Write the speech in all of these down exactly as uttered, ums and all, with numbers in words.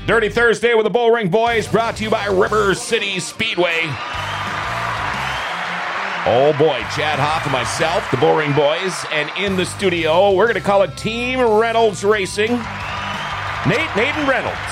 Dirty Thursday with the Bullring Boys, brought to you by River City Speedway. Oh boy, Chad Hoff and myself, the Bullring Boys, and in the studio, we're going to call it Team Reynolds Racing. Nate, Nathan Reynolds,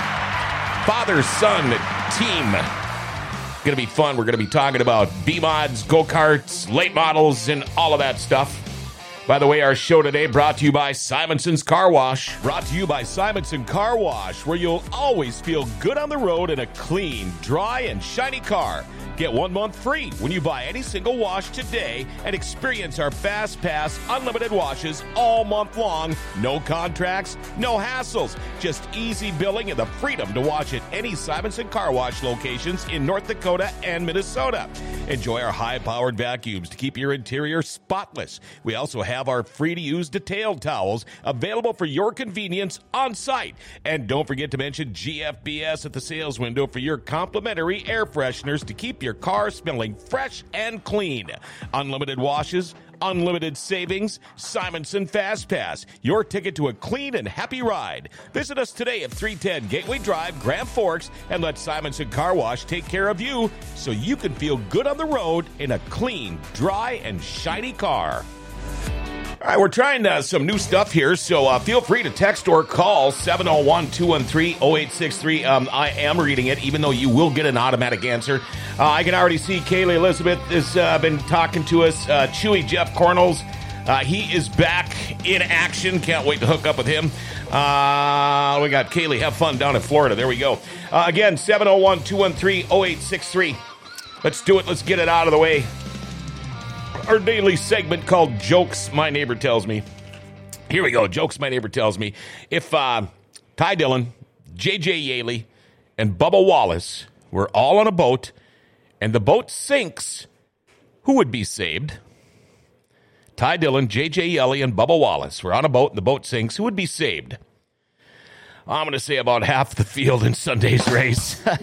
father-son team. Going to be fun. We're going to be talking about B-mods, go-karts, late models, and all of that stuff. By the way, our show today brought to you by Simonson's Car Wash. Brought to you by Simonson Car Wash, where you'll always feel good on the road in a clean, dry, and shiny car. Get one month free when you buy any single wash today and experience our Fast Pass unlimited washes all month long. No contracts, no hassles, just easy billing and the freedom to wash at any Simonson Car Wash locations in North Dakota and Minnesota. Enjoy our high-powered vacuums to keep your interior spotless. We also have our free-to-use detail towels available for your convenience on site. And don't forget to mention G F B S at the sales window for your complimentary air fresheners to keep your car smelling fresh and clean. Unlimited washes, unlimited savings, Simonson Fast Pass, your ticket to a clean and happy ride. Visit us today at three ten Gateway Drive, Grand Forks, and let Simonson Car Wash take care of you so you can feel good on the road in a clean, dry, and shiny car. All right, we're trying uh, some new stuff here, so uh, feel free to text or call seven oh one, two one three, oh eight six three. Um, I am reading it, even though you will get an automatic answer. Uh, I can already see Kaylee Elizabeth has uh, been talking to us. Uh, Chewy Jeff Cornels, uh, he is back in action. Can't wait to hook up with him. Uh, we got Kaylee. Have fun down in Florida. There we go. Uh, again, seven oh one, two one three, oh eight six three. Let's do it. Let's get it out of the way. Our daily segment called Jokes My Neighbor Tells Me. Here we go. Jokes My Neighbor Tells Me. If uh, Ty Dillon, J J Yaley, and Bubba Wallace were all on a boat and the boat sinks, who would be saved? Ty Dillon, J J Yaley, and Bubba Wallace were on a boat and the boat sinks. Who would be saved? I'm going to say about half the field in Sunday's race. You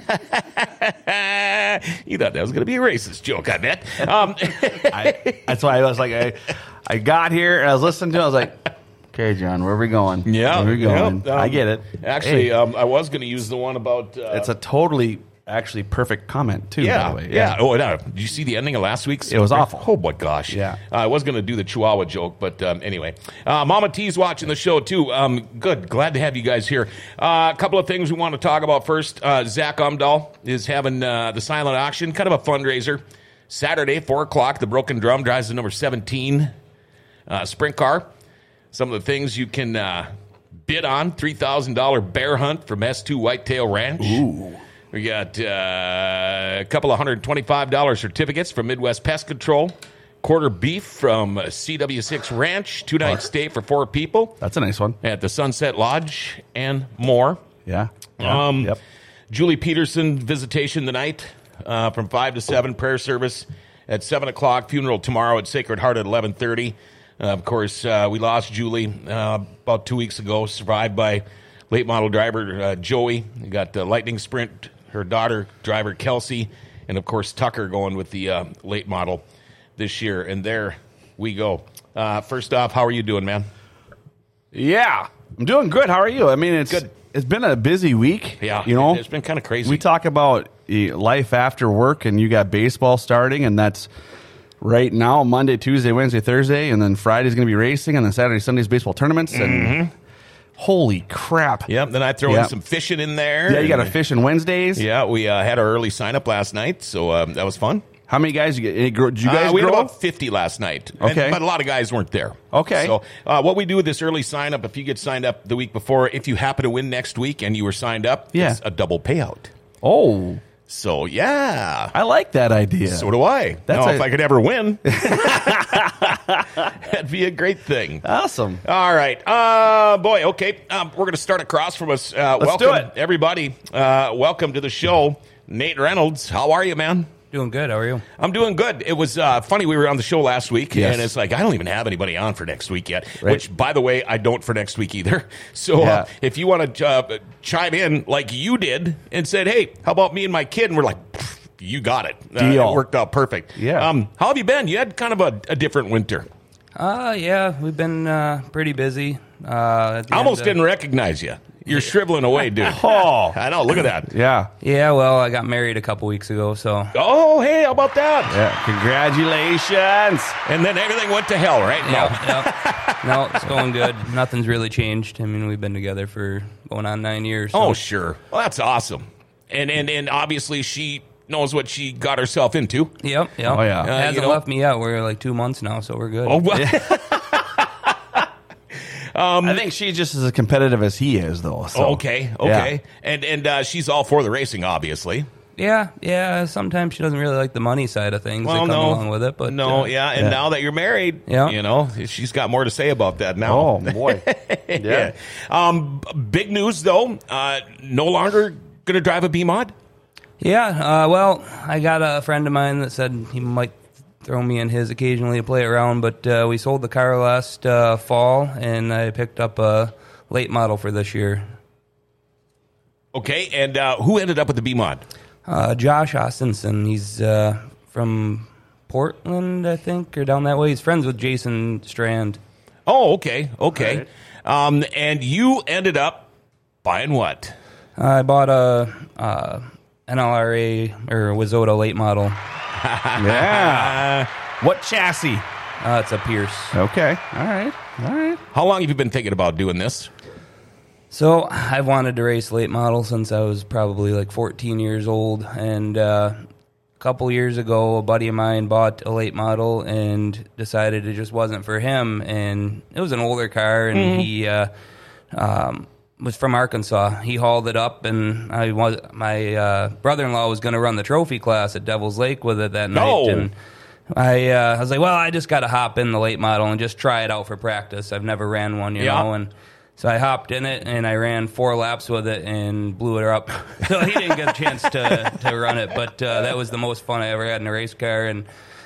thought that was going to be a racist joke, I bet. Um, I, that's why I was like, I, I got here and I was listening to it. I was like, okay, John, where are we going? Yeah. Where are we going? Yeah, um, I get it. Actually, hey, um, I was going to use the one about... Uh, it's a totally... actually perfect comment too, yeah, by the way. Yeah. yeah. Oh, no. Did you see the ending of last week's? It was awful. Oh, my gosh. Yeah. Uh, I was going to do the Chihuahua joke, but um, anyway. Uh, Mama T's watching the show, too. Um, good. Glad to have you guys here. Uh, a couple of things we want to talk about first. Uh, Zach Umdahl is having uh, the silent auction, kind of a fundraiser. Saturday, four o'clock, the Broken Drum drives the number seventeen uh, sprint car. Some of the things you can uh, bid on, three thousand dollars bear hunt from S two Whitetail Ranch. Ooh. We got uh, a couple of one hundred twenty-five dollars certificates from Midwest Pest Control. Quarter beef from C W six Ranch. Two-night stay for four people. That's a nice one. At the Sunset Lodge and more. Yeah. yeah. Um, yep. Julie Peterson visitation tonight uh, from five to seven. Prayer service at seven o'clock. Funeral tomorrow at Sacred Heart at eleven thirty. Uh, of course, uh, we lost Julie uh, about two weeks ago. Survived by late model driver uh, Joey. We got the Lightning Sprint. Her daughter, driver Kelsey, and, of course, Tucker going with the uh, late model this year. And there we go. Uh, first off, how are you doing, man? Yeah, I'm doing good. How are you? I mean, it's good. It's been a busy week. Yeah, you know, it's been kind of crazy. We talk about uh, life after work, and you got baseball starting, and that's right now Monday, Tuesday, Wednesday, Thursday, and then Friday's going to be racing, and then Saturday, Sunday's baseball tournaments, and mm-hmm. holy crap. Yep, then I throw yep. in some fishing in there. Yeah, you got a fishing Wednesdays. Yeah, we uh, had our early sign-up last night, so um, that was fun. How many guys you get? Did you guys uh, we grow? had about fifty last night. Okay. And, but a lot of guys weren't there. Okay. So uh, what we do with this early sign-up, if you get signed up the week before, if you happen to win next week and you were signed up, yeah. it's a double payout. Oh. So, yeah. I like that idea. So do I. That's now, a- if I could ever win, that'd be a great thing. Awesome. All right. Uh, boy, okay. Um, we're going to start across from us. Uh, Let's welcome, do it. everybody. Uh, welcome to the show. Nate Reynolds, how are you, man? Doing good. How are you? I'm doing good. It was uh, funny. We were on the show last week, yes. and it's like, I don't even have anybody on for next week yet, right. which, by the way, I don't for next week either. So yeah. uh, if you want to uh, chime in like you did and said, hey, how about me and my kid? And we're like, you got it. Uh, Deal. it worked out perfect. Yeah. Um, how have you been? You had kind of a, a different winter. Uh, yeah, we've been uh, pretty busy. Uh, at the I almost end of- didn't recognize you. You're shriveling away, dude. Oh, I know. Look at that. yeah. Yeah, well, I got married a couple weeks ago, so. Oh, hey, how about that? Yeah. Congratulations. And then everything went to hell, right? No. Yep, yep. No, it's going good. Nothing's really changed. I mean, we've been together for going on nine years. So. Oh, sure. Well, that's awesome. And, and, and obviously she knows what she got herself into. Yep, yep. Oh, yeah. It Uh, hasn't you know- left me out. We're like two months now, so we're good. Oh, well. I think she's just as competitive as he is, though. So. Okay, okay. And and uh, she's all for the racing, obviously. Yeah, yeah. Sometimes she doesn't really like the money side of things Well, that come no. along with it, but no, uh, yeah. And yeah. now that you're married, Yeah. you know, she's got more to say about that now. Oh, boy. yeah. Um, b- big news, though. Uh, no longer going to drive a B-Mod? Yeah, uh, well, I got a friend of mine that said he might throw me in his occasionally to play around, but uh, we sold the car last uh, fall, and I picked up a late model for this year. Okay, and uh, who ended up with the B-Mod? Uh, Josh Austinson, he's uh, from Portland, I think, or down that way. He's friends with Jason Strand. Oh, okay, okay. Um, and you ended up buying what? I bought a uh, N L R A or Wizota late model. Yeah. What chassis? Uh, it's a Pierce. Okay. All right. All right. How long have you been thinking about doing this? So I've wanted to race late model since I was probably like fourteen years old, and uh, a couple years ago, a buddy of mine bought a late model and decided it just wasn't for him. And it was an older car, and mm-hmm. he uh, um, was from Arkansas. He hauled it up, and I was my uh, brother-in-law was going to run the trophy class at Devil's Lake with it that No. night, and I uh, I was like, well, I just got to hop in the late model and just try it out for practice. I've never ran one, you Yeah. know, and. So I hopped in it, and I ran four laps with it and blew it up. So he didn't get a chance to, to run it, but uh, that was the most fun I ever had in a race car. And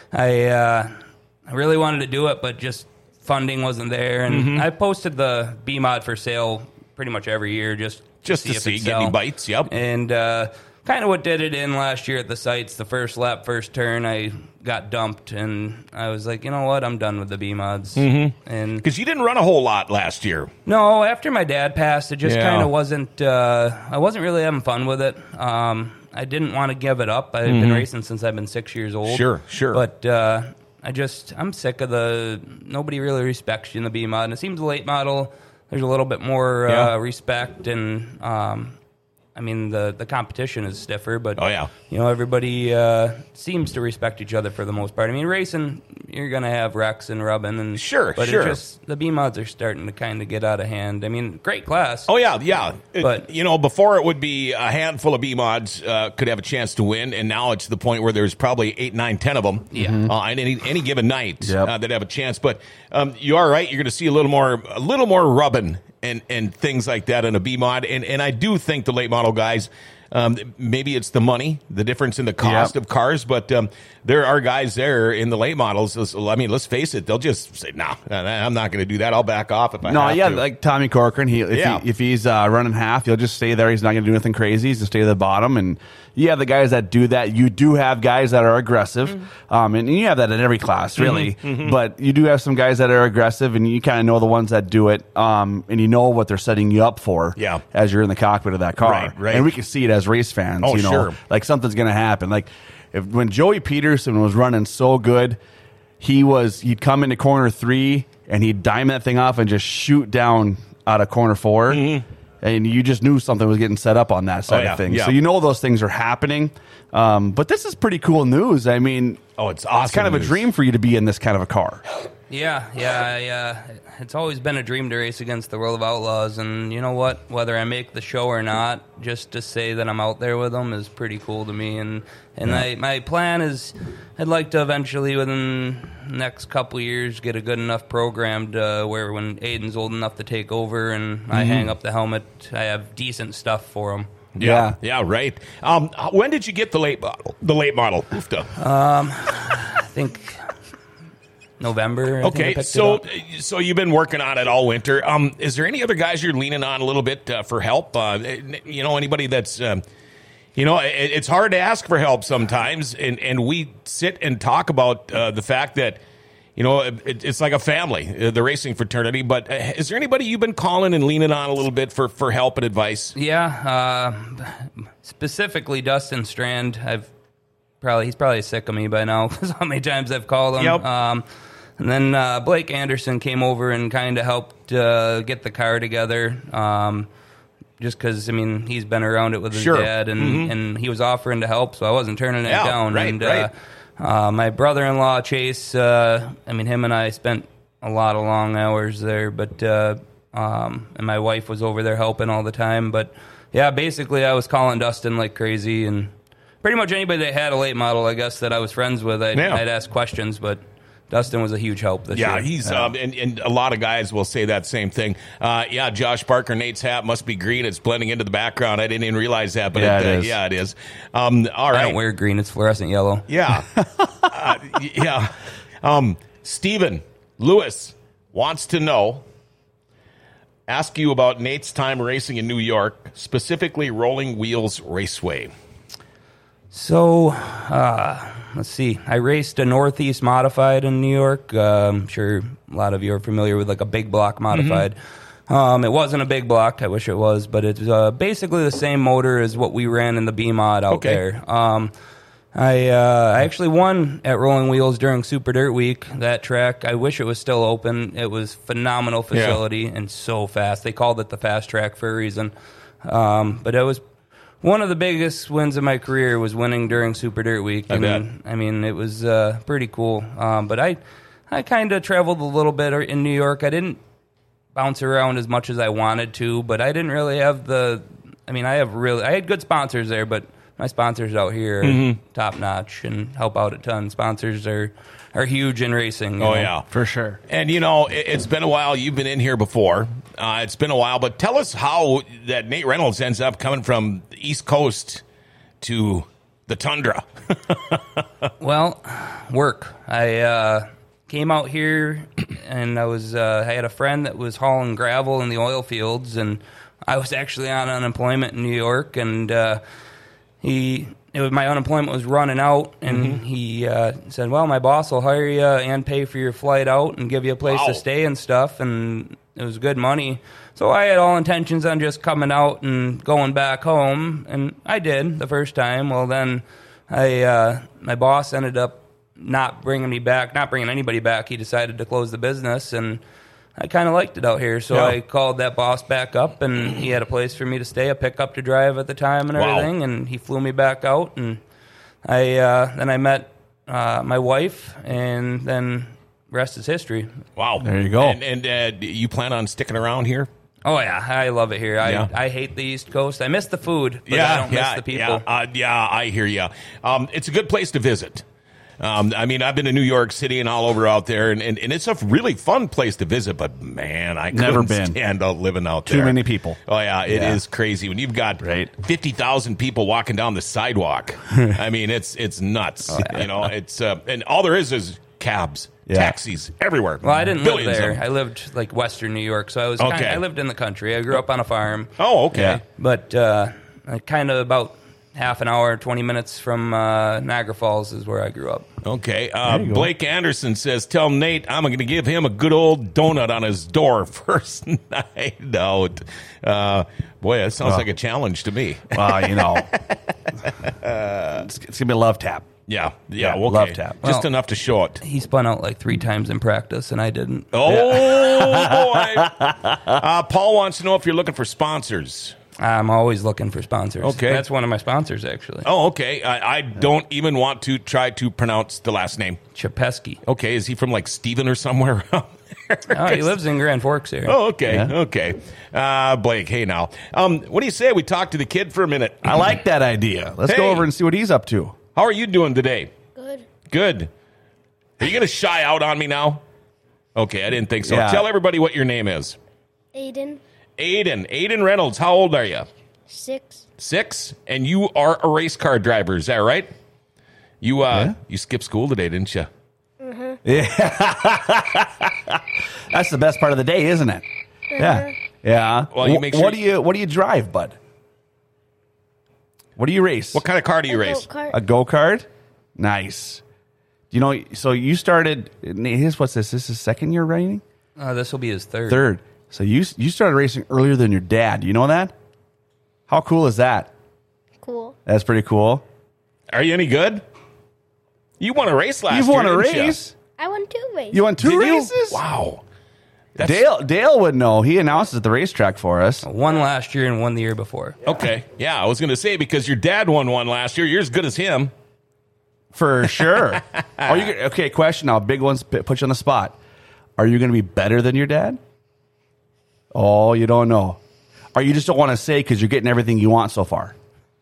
I uh, I really wanted to do it, but just funding wasn't there. And Mm-hmm. I posted the B-Mod for sale pretty much every year just, Just to if see, it'd get any sell. bites, yep. And uh, kind of what did it in last year at the sites, the first lap, first turn, I got dumped. And I was like, you know what, I'm done with the B-Mods. Mm-hmm. And Because you didn't run a whole lot last year. no, after my dad passed, it just Yeah. kind of wasn't. Uh, I wasn't really having fun with it. Um, I didn't want to give it up. I've been racing since I've been six years old. Sure, sure. But uh, I just I'm sick of the nobody really respects you in the B mod, and it seems the late model there's a little bit more Yeah. uh, respect and. Um, I mean, the, the competition is stiffer, but Oh, yeah. you know, everybody uh, seems to respect each other for the most part. I mean, racing, you're going to have wrecks and rubbing, and Sure, but sure. It just the B mods are starting to kind of get out of hand. I mean, great class. Oh, yeah, yeah. It- But- you know, before it would be a handful of B-Mods uh, could have a chance to win, and now it's the point where there's probably eight, nine, ten of them Yeah. uh, on any, any given night Yep. uh, that have a chance. But um, you are right. You're going to see a little more a little more rubbing and, and things like that in a B-Mod. And, and I do think the late model guys, um, maybe it's the money, the difference in the cost Yep. of cars, but um, there are guys there in the late models. I mean, let's face it, they'll just say, "No, nah, I'm not going to do that. I'll back off if I No, have yeah, to." like Tommy Corcoran. He if, Yeah. he, if he's uh, running half, he'll just stay there. He's not going to do anything crazy. He's going to stay at the bottom. And you have the guys that do that. You do have guys that are aggressive, Mm-hmm. um, and you have that in every class, really. But you do have some guys that are aggressive, and you kind of know the ones that do it, um, and you know what they're setting you up for. Yeah. As you're in the cockpit of that car, Right, right. And we can see it as race fans. Oh, you know, sure. like something's going to happen. Like if when Joey Peterson was running so good. He was he'd come into corner three and he'd dime that thing off and just shoot down out of corner four, and you just knew something was getting set up on that side Oh, yeah, of things. yeah. So you know those things are happening. Um, but this is pretty cool news. I mean, Oh, it's awesome It's kind of news. a dream for you to be in this kind of a car. Yeah, yeah, yeah. It's always been a dream to race against the World of Outlaws, and you know what? Whether I make the show or not, just to say that I'm out there with them is pretty cool to me. And and I, my plan is, I'd like to eventually, within the next couple of years, get a good enough program to where when Aiden's old enough to take over and I hang up the helmet, I have decent stuff for him. Yeah, yeah, right. Um, when did you get the late model? The late model. Oofta. I think November. I think I Okay, picked it so up. so you've been working on it all winter. Um, is there any other guys you're leaning on a little bit uh, for help? Uh, you know, anybody that's, um, you know, it, it's hard to ask for help sometimes, and and we sit and talk about uh, the fact that, you know, it, it's like a family, uh, the racing fraternity. But uh, is there anybody you've been calling and leaning on a little bit for, for help and advice? Yeah, uh, specifically Dustin Strand. I've probably he's probably sick of me by now because how many times I've called him. Yep. Um, and then uh, Blake Anderson came over and kind of helped uh, get the car together. Um, just because, I mean, he's been around it with his Sure. dad, and, Mm-hmm. and he was offering to help, so I wasn't turning it Yeah, down. right, and right. Uh, uh, my brother-in-law, Chase, uh, I mean, him and I spent a lot of long hours there, but uh, um, and my wife was over there helping all the time. But, yeah, basically I was calling Dustin like crazy, and pretty much anybody that had a late model, I guess, that I was friends with, I'd, Yeah. I'd ask questions, but Dustin was a huge help this Yeah, year. he's um, and, and a lot of guys will say that same thing. Uh, yeah, Josh Parker, Nate's hat must be green. It's blending into the background. I didn't even realize that, but Yeah, it, it uh, is. yeah, it is. Um, all I right. don't wear green. It's fluorescent yellow. Yeah. uh, yeah. Um, Steven Lewis wants to know, ask you about Nate's time racing in New York, specifically Rolling Wheels Raceway. So, uh, let's see. I raced a Northeast Modified in New York. Uh, I'm sure a lot of you are familiar with like a big block Modified. Um, it wasn't a big block. I wish it was, but it's uh, basically the same motor as what we ran in the B-Mod out Okay. there. Um, I uh, I actually won at Rolling Wheels during Super Dirt Week. That track, I wish it was still open. It was phenomenal facility and so fast. They called it the fast track for a reason. Um, but it was one of the biggest wins of my career was winning during Super Dirt Week. I and, bet. I mean, it was uh, pretty cool. Um, but I I kind of traveled a little bit in New York. I didn't bounce around as much as I wanted to, but I didn't really have the. I mean, I have really. I had good sponsors there, but my sponsors out here are Mm-hmm. top notch and help out a ton. Sponsors are are huge in racing. you Oh, know. yeah. For sure. And, you know, it, it's been a while. You've been in here before. Uh, it's been a while. But tell us how that Nate Reynolds ends up coming from the East Coast to the tundra. Well, work. I uh, came out here, and I was uh, I had a friend that was hauling gravel in the oil fields, and I was actually on unemployment in New York, and uh, he it was my unemployment was running out, and he uh, said, "Well, my boss will hire you and pay for your flight out and give you a place Wow. to stay and stuff," and it was good money. So I had all intentions on just coming out and going back home, and I did the first time. Well, then I uh, my boss ended up not bringing me back, not bringing anybody back. He decided to close the business, and I kind of liked it out here. So Yeah. I called that boss back up, and he had a place for me to stay, a pickup to drive at the time and Wow. everything, and he flew me back out. And I uh, then I met uh, my wife, and then rest is history. Wow. There you go. And, and uh, do you plan on sticking around here? Oh yeah, I love it here. I Yeah. I hate the East Coast. I miss the food, but yeah, I don't yeah, miss the people. Yeah, uh, yeah, I hear you. Um, it's a good place to visit. Um, I mean, I've been to New York City and all over out there, and, and, and it's a really fun place to visit. But man, I Never couldn't been. stand out living out Too there. many people. Oh yeah, it is Yeah. crazy when you've got Right. fifty thousand people walking down the sidewalk. I mean, it's it's nuts. You know, it's uh, and all there is is cabs, Yeah. taxis everywhere. Well, I didn't Billions live of there. them. I lived like Western New York, so I was. Okay. Kind I lived in the country. I grew up on a farm, Oh, okay. Yeah. but uh, kind of about half an hour, twenty minutes from uh, Niagara Falls is where I grew up. Okay. Uh, There you go. Blake Anderson says, tell Nate I'm going to give him a good old donut on his door first night out. Uh, boy, that sounds Oh. like a challenge to me. Well, you know, it's, it's gonna be a love tap. Yeah. Yeah. Yeah, okay. love tap. Just Well- enough to show it. He spun out like three times in practice, and I didn't. Oh, boy. Uh, Paul wants to know if you're looking for sponsors. I'm always looking for sponsors. Okay. That's one of my sponsors, actually. Oh, okay. I, I don't even want to try to pronounce the last name. Chapesky. Okay. Is he from like Stephen or somewhere around there? Oh, he lives in Grand Forks here. Oh, okay. Yeah. Okay. Uh, Blake, hey now. Um, what do you say we talk to the kid for a minute? I like that idea. Let's Hey. go over and see what he's up to. How are you doing today? Good. Good. Are you going to shy out on me now? Okay, I didn't think so. Yeah. Tell everybody what your name is. Aiden, Aiden. Aiden Reynolds. How old are you? six. Six. And you are a race car driver. Is that right? You uh, Yeah. you skipped school today, didn't you? That's the best part of the day, isn't it? Yeah. Yeah. Well, you Wh- make sure what you- do you what do you drive, bud? What do you race? What kind of car do you A race? go-kart. A go kart? Nice. You know, so you started. Here's what's this? This is second year racing. Uh, this will be his third. Third. So you you started racing earlier than your dad. Do you know that? How cool is that? Cool. That's pretty cool. Are you any good? You won a race last You've year. won a didn't race. I won two races. You won two You? Did you? races. Wow. That's- Dale Dale would know. He announced at the racetrack for us. One last year and one the year before. Okay. Yeah, I was going to say because your dad won one last year. You're as good as him. For sure. Are you okay? Question now. Big ones put you on the spot. Are you going to be better than your dad? Oh, you don't know. Or you just don't want to say because you're getting everything you want so far.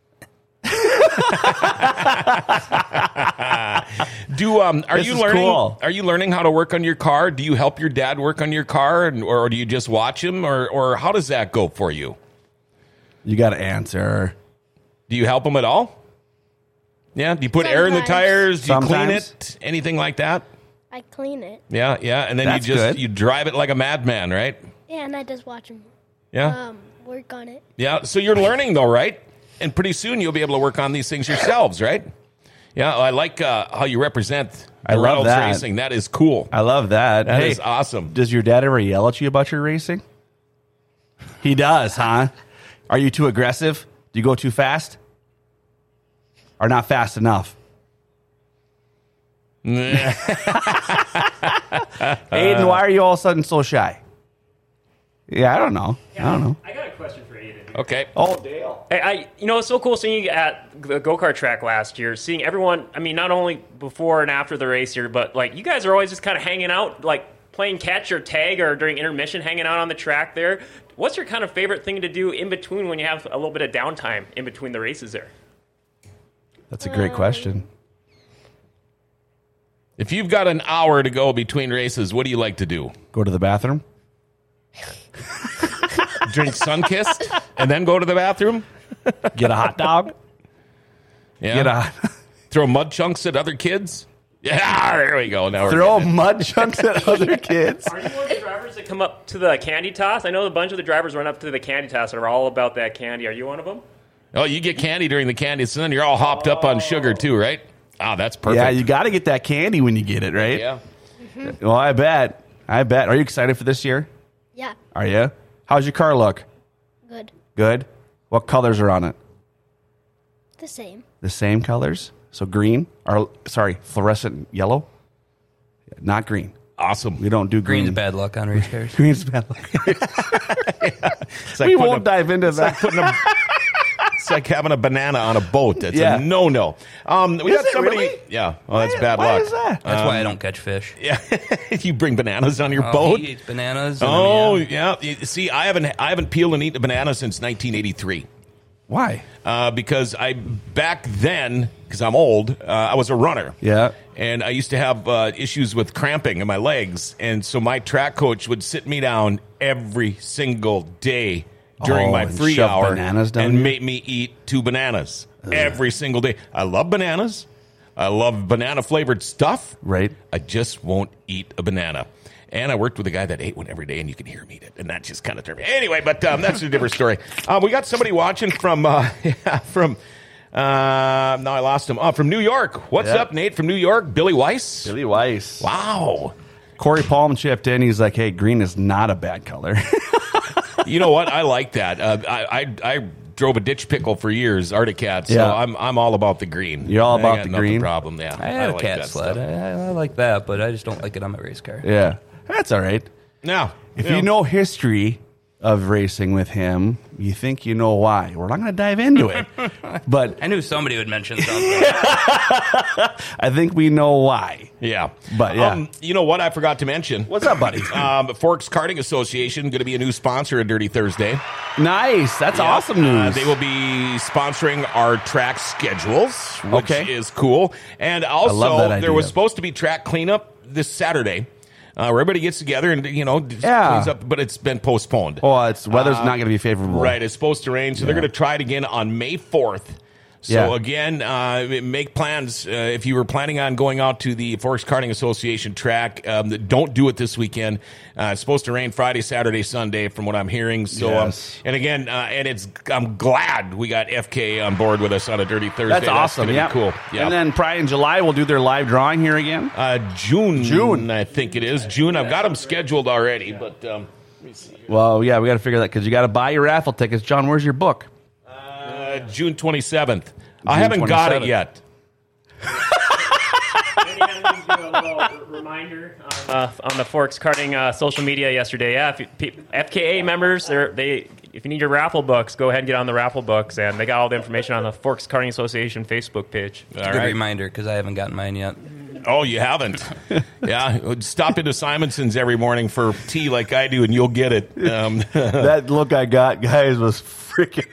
Do um are This you is learning cool. are you learning how to work on your car? Do you help your dad work on your car and, or do you just watch him or or how does that go for you? You got to answer. Do you help him at all? Yeah, do you put air in the Sometimes. tires? Do you clean Sometimes. it? Anything like that? I clean it. Yeah, yeah, and then That's you just good. you drive it like a madman, right? Yeah, and I just watch him Yeah. um, work on it. Yeah, so you're learning though, right? And pretty soon you'll be able to work on these things yourselves, right? Yeah, I like uh, how you represent I love Reynolds that. Racing. That is cool. I love that. That Hey, is awesome. does your dad ever yell at you about your racing? He does, huh? Are you too aggressive? Do you go too fast? Or not fast enough? Aiden, why are you all of a sudden so shy? Yeah, I don't know. I don't know. I got a question for Aiden. Okay. Oh, Dale. Hey, I, you know, it's so cool seeing you at the go-kart track last year, seeing everyone, I mean, not only before and after the race here, but, like, you guys are always just kind of hanging out, like, playing catch or tag or during intermission, hanging out on the track there. What's your kind of favorite thing to do in between when you have a little bit of downtime in between the races there? That's a great question. If you've got an hour to go between races, what do you like to do? Go to the bathroom? Drink Sunkist and then go to the bathroom? Get a hot dog? Yeah. Get a Throw mud chunks at other kids? Yeah, there we go. Now we're throw getting it. mud chunks at other kids. Are you one of the drivers that come up to the candy toss? I know a bunch of the drivers run up to the candy toss and are all about that candy. Are you one of them? Oh, you get candy during the candy, so then you're all hopped up on sugar too, right? Oh, that's perfect. Yeah, you got to get that candy when you get it, right? Yeah. Well, I bet. I bet. Are you excited for this year? Yeah, Are you? How's your car look? good. Good. What colors are on it? The same. The same colors? So green, or sorry, fluorescent yellow? Not green. Awesome. We don't do green. Green's bad luck on race cars. Green's bad. It's like we putting won't a- dive into It's like that. putting a. It's like having a banana on a boat. It's Yeah. a no-no. Um, we Is got it somebody. really? Yeah. Oh, that's Why- bad why luck. is that? That's why I don't catch fish. Yeah. You bring bananas on your Oh, boat. he eats bananas. and I Oh mean, yeah. You- See, I haven't I haven't peeled and eaten a banana since nineteen eighty-three. Why? Uh, because I back then, because I'm old, uh, I was a runner. Yeah. And I used to have uh, issues with cramping in my legs, and so my track coach would sit me down every single day during Oh, my and free shove hour bananas down and you? make me eat two bananas every single day. I love bananas. I love banana flavored stuff. Right. I just won't eat a banana. And I worked with a guy that ate one every day, and you can hear him eat it, and that just kind of turned me. Anyway, but um, that's a different story. Um, we got somebody watching from uh, yeah, from. Uh, now I lost him. Oh, from New York. What's Yeah. up, Nate? From New York, Billy Weiss. Billy Weiss. Wow. Corey Palm chipped in. He's like, hey, green is not a bad color. You know what? I like that. Uh, I, I I drove a ditch pickle for years, Arctic Cat. So Yeah. I'm I'm all about the green. You're all I about got the nothing green? Problem. Yeah. I had a like cat that sled. stuff. I, I like that, but I just don't like it on my race car. Yeah. That's all right. Now, If you know history of racing with him, you think you know why. We're not going to dive into it. But I knew somebody would mention something. I think we know why. yeah, But, yeah. um, you know what? I forgot to mention. What's up, buddy? Um, Forks Karting Association going to be a new sponsor of Dirty Thursday. Nice. That's Yeah. awesome news. Uh, they will be sponsoring our track schedules, which Okay. is cool. And also, love that there was idea. supposed to be track cleanup this Saturday, uh, where everybody gets together and you know just Yeah. cleans up, but it's been postponed. Oh, it's weather's not going to be favorable. Right, it's supposed to rain, so they're Yeah. going to try it again on May fourth. So Yeah. again, uh, make plans. Uh, if you were planning on going out to the Forks Karting Association track, um, don't do it this weekend. Uh, it's supposed to rain Friday, Saturday, Sunday, from what I'm hearing. So, Yes. um, and again, uh, and it's I'm glad we got F K on board with us on a Dirty Thursday. That's awesome. gonna Yeah, be cool. Yeah. And then probably in July we'll do their live drawing here again. uh, June, June. I think it is June. I've got them scheduled already, but um, let me see. Well, yeah, we got to figure that because you got to buy your raffle tickets. John, where's your book? Uh, June twenty-seventh. I haven't got it yet. Reminder on, uh, on the Forks Karting uh, social media yesterday. Yeah, if you, P- F K A members, they're, they if you need your raffle books, go ahead and get on the raffle books, and they got all the information on the Forks Karting Association Facebook page. All Good right. reminder because I haven't gotten mine yet. Oh, you haven't? Yeah, stop into Simonson's every morning for tea like I do, and you'll get it. Um, That look I got, guys, was freaking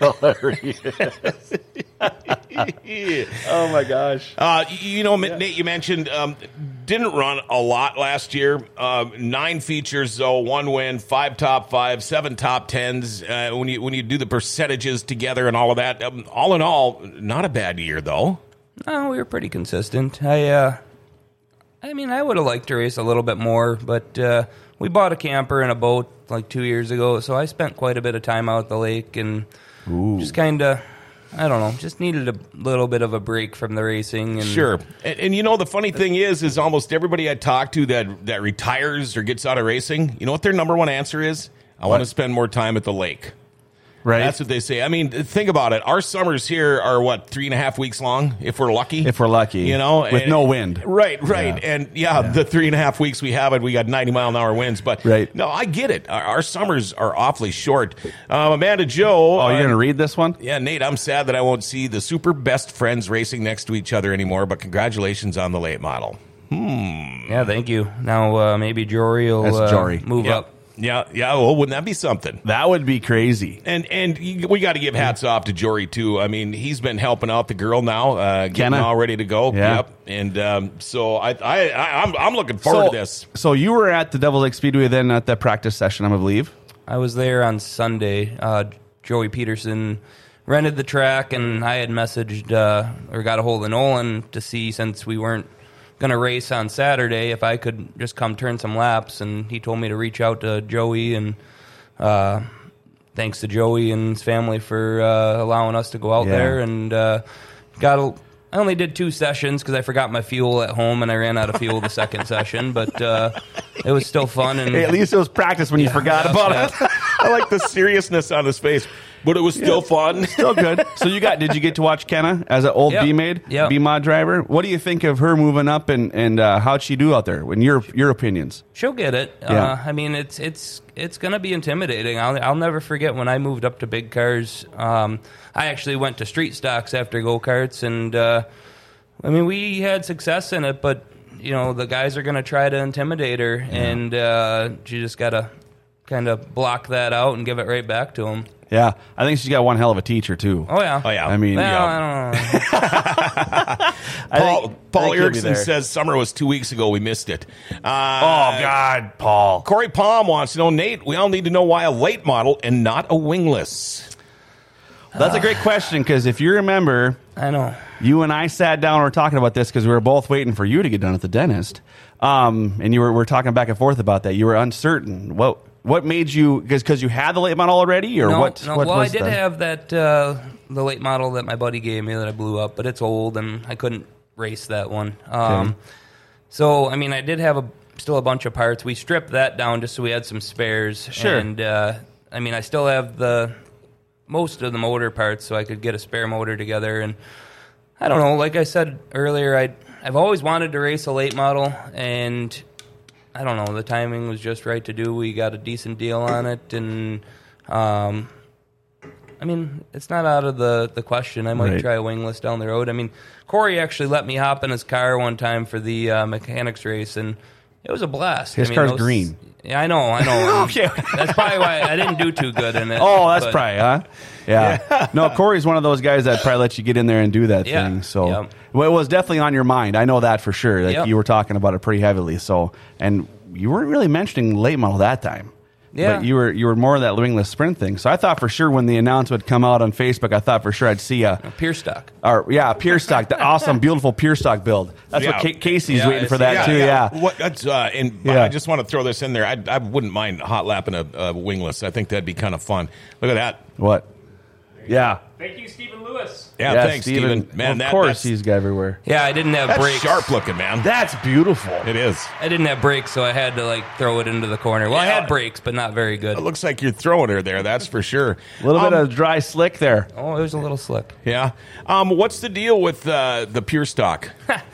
hilarious. Oh my gosh. uh, you know, Nate, you mentioned um, didn't run a lot last year. Um, nine features, though, one win, five top five, seven top tens. Uh, when you when you do the percentages together and all of that, um, all in all, not a bad year though. No, we were pretty consistent. I, uh, I mean, I would have liked to race a little bit more, but uh, we bought a camper and a boat like two years ago, so I spent quite a bit of time out at the lake and just kind of, I don't know, just needed a little bit of a break from the racing. And Sure, and, and you know the funny thing is, is almost everybody I talk to that that retires or gets out of racing, you know what their number one answer is? I want to spend more time at the lake. Right. That's what they say. I mean, think about it. Our summers here are what, three and a half weeks long, if we're lucky. If we're lucky. you know, With and- no wind. Right, right, Yeah. and yeah, the three and a half weeks we have it, we got ninety mile an hour winds. But Right. no, I get it. Our, our summers are awfully short. Um, Amanda Joe. Oh, you're uh, going to read this one? Yeah, Nate, I'm sad that I won't see the super best friends racing next to each other anymore. But congratulations on the late model. Yeah, thank you. Now uh, maybe Jory will That's uh, Jory. move Yeah, up. yeah, yeah. Well, wouldn't that be something? That would be crazy. And and you- we got to give hats off to Jory too. I mean, he's been helping out the girl now, uh, getting Kenna. all ready to go. Yeah. Yep. And um, so I, I, I I'm I'm looking forward so, to this. So you were at the Devil's Lake Speedway then at the practice session, I believe. I was there on Sunday. Uh, Joey Peterson rented the track, and I had messaged uh, or got a hold of Nolan to see, since we weren't going to race on Saturday, if I could just come turn some laps. And he told me to reach out to Joey, and uh, thanks to Joey and his family for uh, allowing us to go out Yeah. there. And uh, got a, I only did two sessions because I forgot my fuel at home, and I ran out of fuel the second session. But uh, it was still fun. And Hey, at least it was practice when you forgot yeah, about yeah. it. I like the seriousness on his face, but it was still fun. Still good. So you got? Did you get to watch Kenna as an old Yep. B-Maid, Yep. B-Mod driver? What do you think of her moving up, and and uh, how'd she do out there? In your your opinions? She'll get it. Yeah. Uh, I mean, it's it's it's going to be intimidating. I'll I'll never forget when I moved up to big cars. Um, I actually went to street stocks after go karts, and uh, I mean, we had success in it. But you know, the guys are going to try to intimidate her, and uh, you just got to kind of block that out and give it right back to them. Yeah, I think she's got one hell of a teacher too. Oh yeah. Oh yeah. I mean, Well, yeah. I don't know. I Paul, think- Paul I think he'll be Erickson there. says summer was two weeks ago. We missed it. Uh, Oh God, Paul. Corey Palm wants to know, Nate, we all need to know why a late model and not a wingless. That's a great question because if you remember, I know. you and I sat down and were talking about this because we were both waiting for you to get done at the dentist, um, and you were we were talking back and forth about that. You were uncertain. What what made you? Because you had the late model already, or No, what? no. what well, I was did the- have that uh, the late model that my buddy gave me that I blew up, but it's old and I couldn't race that one. Um, Okay. So I mean, I did have a still a bunch of parts. We stripped that down just so we had some spares. Sure. And uh, I mean, I still have the most of the motor parts, so I could get a spare motor together. And I don't know. Like I said earlier, I I've always wanted to race a late model, and I don't know, the timing was just right to do. We got a decent deal on it, and um, I mean, it's not out of the, the question. I might Right. try a wingless down the road. I mean, Corey actually let me hop in his car one time for the uh, mechanics race, and it was a blast. His I mean, car's those- green. Yeah, I know, I know. Okay. That's probably why I didn't do too good in it. Oh, that's but- probably, huh? Yeah. No, Corey's one of those guys that probably let you get in there and do that Yeah. thing. So, Yep. well, it was definitely on your mind. I know that for sure. Like Yep. you were talking about it pretty heavily. So, and you weren't really mentioning late model that time. Yeah. But you were you were more of that wingless sprint thing. So I thought for sure when the announcement would come out on Facebook, I thought for sure I'd see a, A pure stock. or yeah, a pure stock, the awesome, beautiful pure stock build. That's Yeah. what Ca- Casey's Yeah, waiting I for see. that too. Yeah. What, that's, uh, and Yeah. I just want to throw this in there. I, I wouldn't mind hot lapping a, a wingless. I think that'd be kind of fun. Look at that. What? Yeah. Thank you, Stephen Lewis. Yeah, Yeah, thanks, Steven. Man, Well, of that, course that's, he's got everywhere. Yeah, I didn't have that's brakes. sharp looking, man. That's beautiful. It is. I didn't have brakes, so I had to like throw it into the corner. Well, I Yeah. had brakes, but not very good. It looks like you're throwing her there. That's for sure. A little Um, bit of dry slick there. Oh, it was a little slick. Yeah. Um, what's the deal with uh, the pure stock?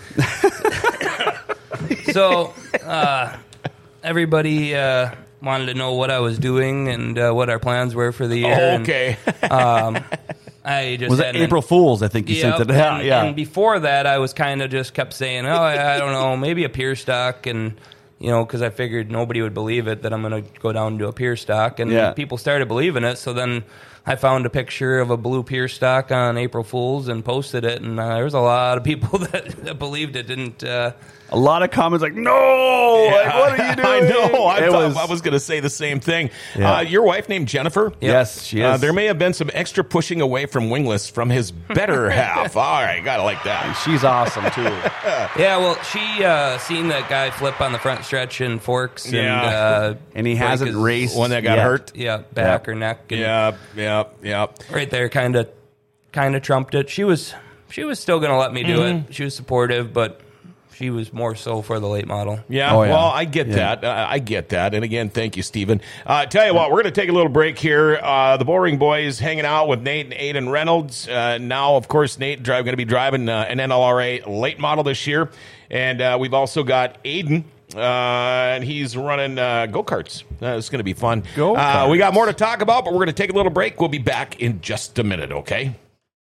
So, uh, everybody uh, wanted to know what I was doing and uh, what our plans were for the year. Oh, and okay. I just Was it hadn't- April Fool's? I think you Yeah, sent it. Yeah, and, yeah. and before that, I was kind of just kept saying, "Oh, I, I don't know, maybe a pier stock," and you know, because I figured nobody would believe it that I'm going to go down to a pier stock, and Yeah. people started believing it. So then I found a picture of a blue pier stock on April Fool's and posted it, and uh, there was a lot of people that, that believed it. Didn't uh, A lot of comments like, "No, like, what are you doing?" I know. I It thought was- I was going to say the same thing. Yeah. Uh, your wife named Jennifer? Yes, she is. Uh, there may have been some extra pushing away from wingless from his better half. All right, gotta like that. She's awesome too. yeah, well, she uh, seen that guy flip on the front stretch in Forks, Yeah. and uh, And he break hasn't his- raced One that got yet. hurt. yeah, back Yeah. or neck, and Yeah, yeah, yeah. right there kind of kind of trumped it. She was she was still going to let me do Mm-hmm. it. She was supportive, but she was more so for the late model. Yeah, Oh, yeah. well, I get Yeah. that. Uh, I get that. And again, thank you, Stephen. Uh, tell you what, we're going to take a little break here. Uh, the Bullring Boys hanging out with Nate and Aiden Reynolds. Uh, now, of course, Nate drive, going to be driving uh, an N L R A late model this year. And uh, we've also got Aiden. Uh, and he's running uh, go-karts. Uh, it's going to be fun. Go-karts. Uh, we got more to talk about, but we're going to take a little break. We'll be back in just a minute, okay?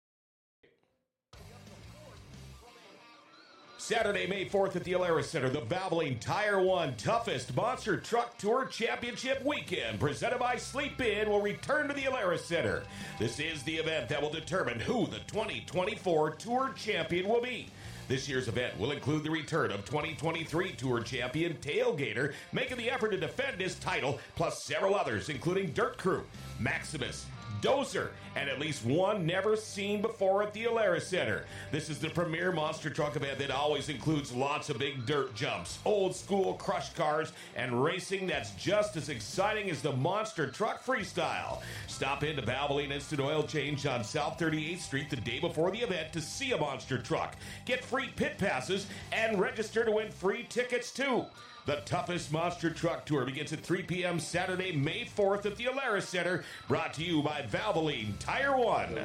Saturday, May fourth at the Alaris Center, the Valvoline Tire One Toughest Monster Truck Tour Championship Weekend, presented by Sleep In, will return to the Alaris Center. This is the event that will determine who the twenty twenty-four Tour Champion will be. This year's event will include the return of twenty twenty-three Tour Champion Tailgater, making the effort to defend his title, plus several others, including Dirt Crew, Maximus, Dozer, and at least one never seen before at the Alaris Center. This is the premier monster truck event that always includes lots of big dirt jumps, old school crush cars, and racing that's just as exciting as the monster truck freestyle. Stop into Valvoline Instant Oil Change on South thirty-eighth Street the day before the event to see a monster truck. Get free pit passes and register to win free tickets too. The toughest monster truck tour begins at three p.m. Saturday, May fourth at the Alaris Center. Brought to you by Valvoline Tire One.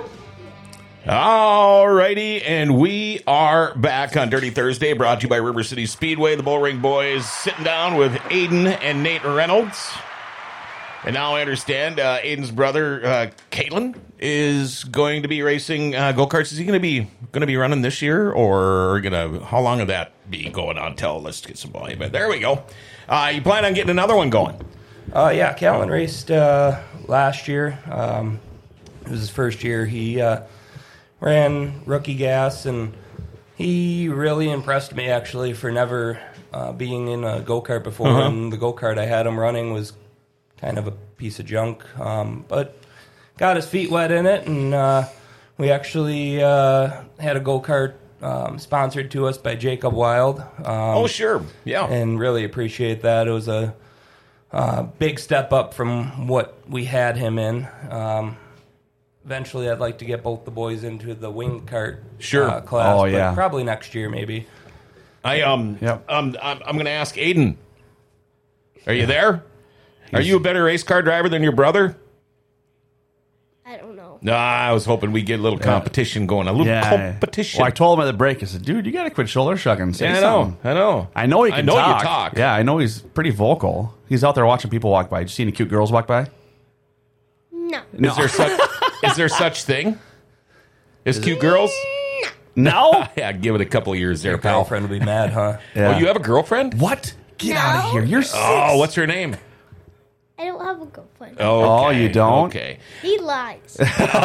All righty, and we are back on Dirty Thursday, brought to you by River City Speedway. The Bullring Boys sitting down with Aiden and Nate Reynolds. And now I understand uh, Aiden's brother, uh, Caitlin, is going to be racing uh, go-karts. Is he going to be going to be running this year, or gonna? How long will that be going on? Till let's get some volume. But there we go. Uh, you plan on getting another one going? Uh, yeah, Callan raced uh, last year. Um, it was his first year. He uh, ran rookie gas, and he really impressed me, actually, for never uh, being in a go-kart before. Uh-huh. And the go-kart I had him running was kind of a piece of junk, um, but got his feet wet in it, and uh, we actually uh, had a go-kart um, sponsored to us by Jacob Wild. Um, Oh, sure. Yeah. and really appreciate that. It was a uh, big step up from what we had him in. Um, eventually, I'd like to get both the boys into the wing cart Sure. uh, class. Oh, but yeah. probably next year, maybe. I um, Yep. um I'm, I'm going to ask Aiden. Are you there? Are you a better race car driver than your brother? I don't know. No, I was hoping we'd get a little competition going. A little Yeah. competition. Well, I told him at the break. I said, "Dude, you got to quit shoulder shrugging. Say yeah, I know. something." I know. I know he can I know talk. you talk. Yeah, I know he's pretty vocal. He's out there watching people walk by. Did you see any cute girls walk by? No. Is there such is there such thing? Is cute girls? No. Yeah, give it a couple of years there, Your pal. girlfriend would be mad, huh? Yeah. Oh, you have a girlfriend? What? Get No. out of here. You're six. Oh, what's her name? I don't have a girlfriend. Oh, you don't? Okay. He lies.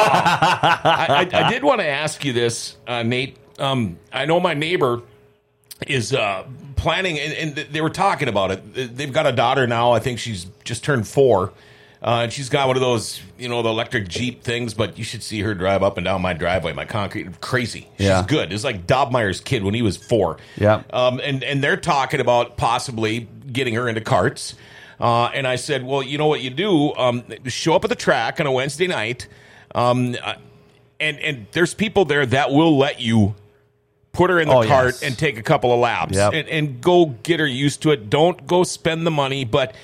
I, I, I did want to ask you this, uh, Nate. Um, I know my neighbor is uh, planning, and, and they were talking about it. They've got a daughter now. I think she's just turned four. Uh, and she's got one of those, you know, the electric Jeep things, but you should see her drive up and down my driveway, my concrete. Crazy. She's Yeah. good. It's like Dobmeyer's kid when he was four. Yeah. Um, and, and they're talking about possibly getting her into karts. Uh, and I said, well, you know what you do? Um, show up at the track on a Wednesday night. Um, uh, and, and there's people there that will let you put her in the Oh, cart yes. and take a couple of laps Yep. and, and go get her used to it. Don't go spend the money, but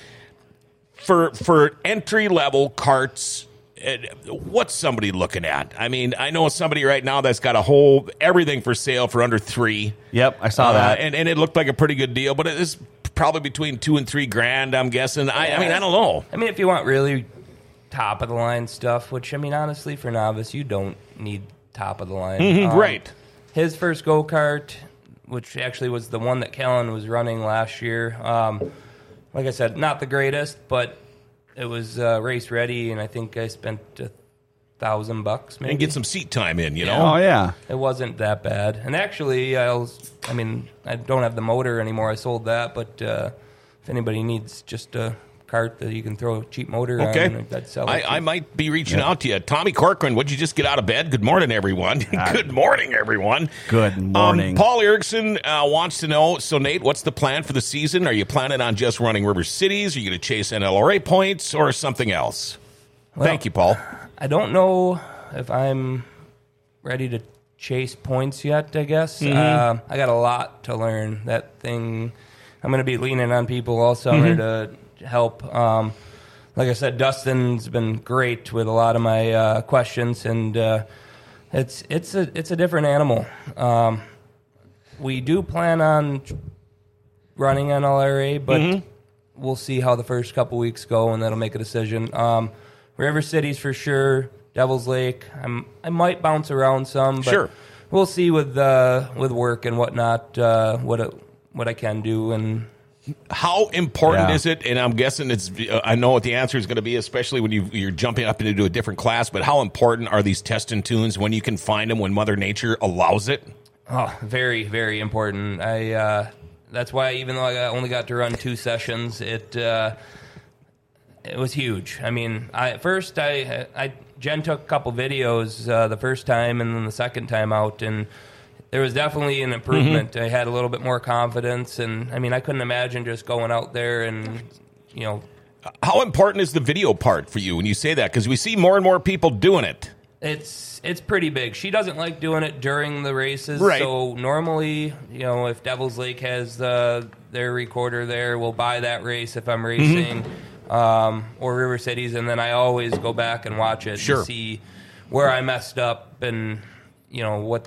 for for entry level carts, uh, what's somebody looking at? I mean, I know somebody right now that's got a whole everything for sale for under three. Yep, I saw Uh, that. and and it looked like a pretty good deal, but it is probably between two and three grand. I'm guessing. I, I mean, I don't know. I mean, if you want really top of the line stuff, which I mean, honestly, for novice, you don't need top of the line. Mhm, Um, right. His first go kart, which actually was the one that Kellen was running last year. Um, like I said, not the greatest, but it was uh, race ready, and I think I spent a thousand bucks maybe. And get some seat time in, you know. Oh, yeah. It wasn't that bad. And actually, I was, I mean, I don't have the motor anymore. I sold that, but uh, if anybody needs just a cart that you can throw a cheap motor Okay. on, I'd sell it. I, I might be reaching out to you. Tommy Corcoran, would you just get out of bed? Good morning, everyone. Good morning, everyone. Good morning. Um, Paul Erickson uh, wants to know, so Nate, what's the plan for the season? Are you planning on just running River Cities? Are you going to chase N L R A points or something else? Well, Thank you, Paul. I don't know if I'm ready to chase points yet, I guess. Mm-hmm. Uh, I got a lot to learn. That thing, I'm going to be leaning on people all summer Mm-hmm. to help. Um, like I said, Dustin's been great with a lot of my uh, questions, and uh, it's it's a it's a different animal. Um, we do plan on running N L R A, but Mm-hmm. we'll see how the first couple weeks go, and that'll make a decision. Um, River Cities for sure. Devil's Lake. I'm I might bounce around some, but Sure. we'll see with uh, with work and whatnot uh, what it, what I can do. And How important Yeah. is it? And I'm guessing it's. Uh, I know what the answer is going to be, especially when you, you're jumping up into a different class. But how important are these test and tunes when you can find them when Mother Nature allows it? oh, very very important. I uh, that's why even though I got- only got to run two sessions, it uh, it was huge. I mean, I, at first I I Jen took a couple videos uh, the first time and then the second time out, and there was definitely an improvement. I had a little bit more confidence, and I mean, I couldn't imagine just going out there and, you know, How important is the video part for you when you say that? Because we see more and more people doing it. it's it's pretty big. She doesn't like doing it during the races, Right. so normally, you know, if Devil's Lake has uh, their recorder there, we'll buy that race if I'm racing, um, or River Cities, and then I always go back and watch it Sure. to see where I messed up and, you know, what.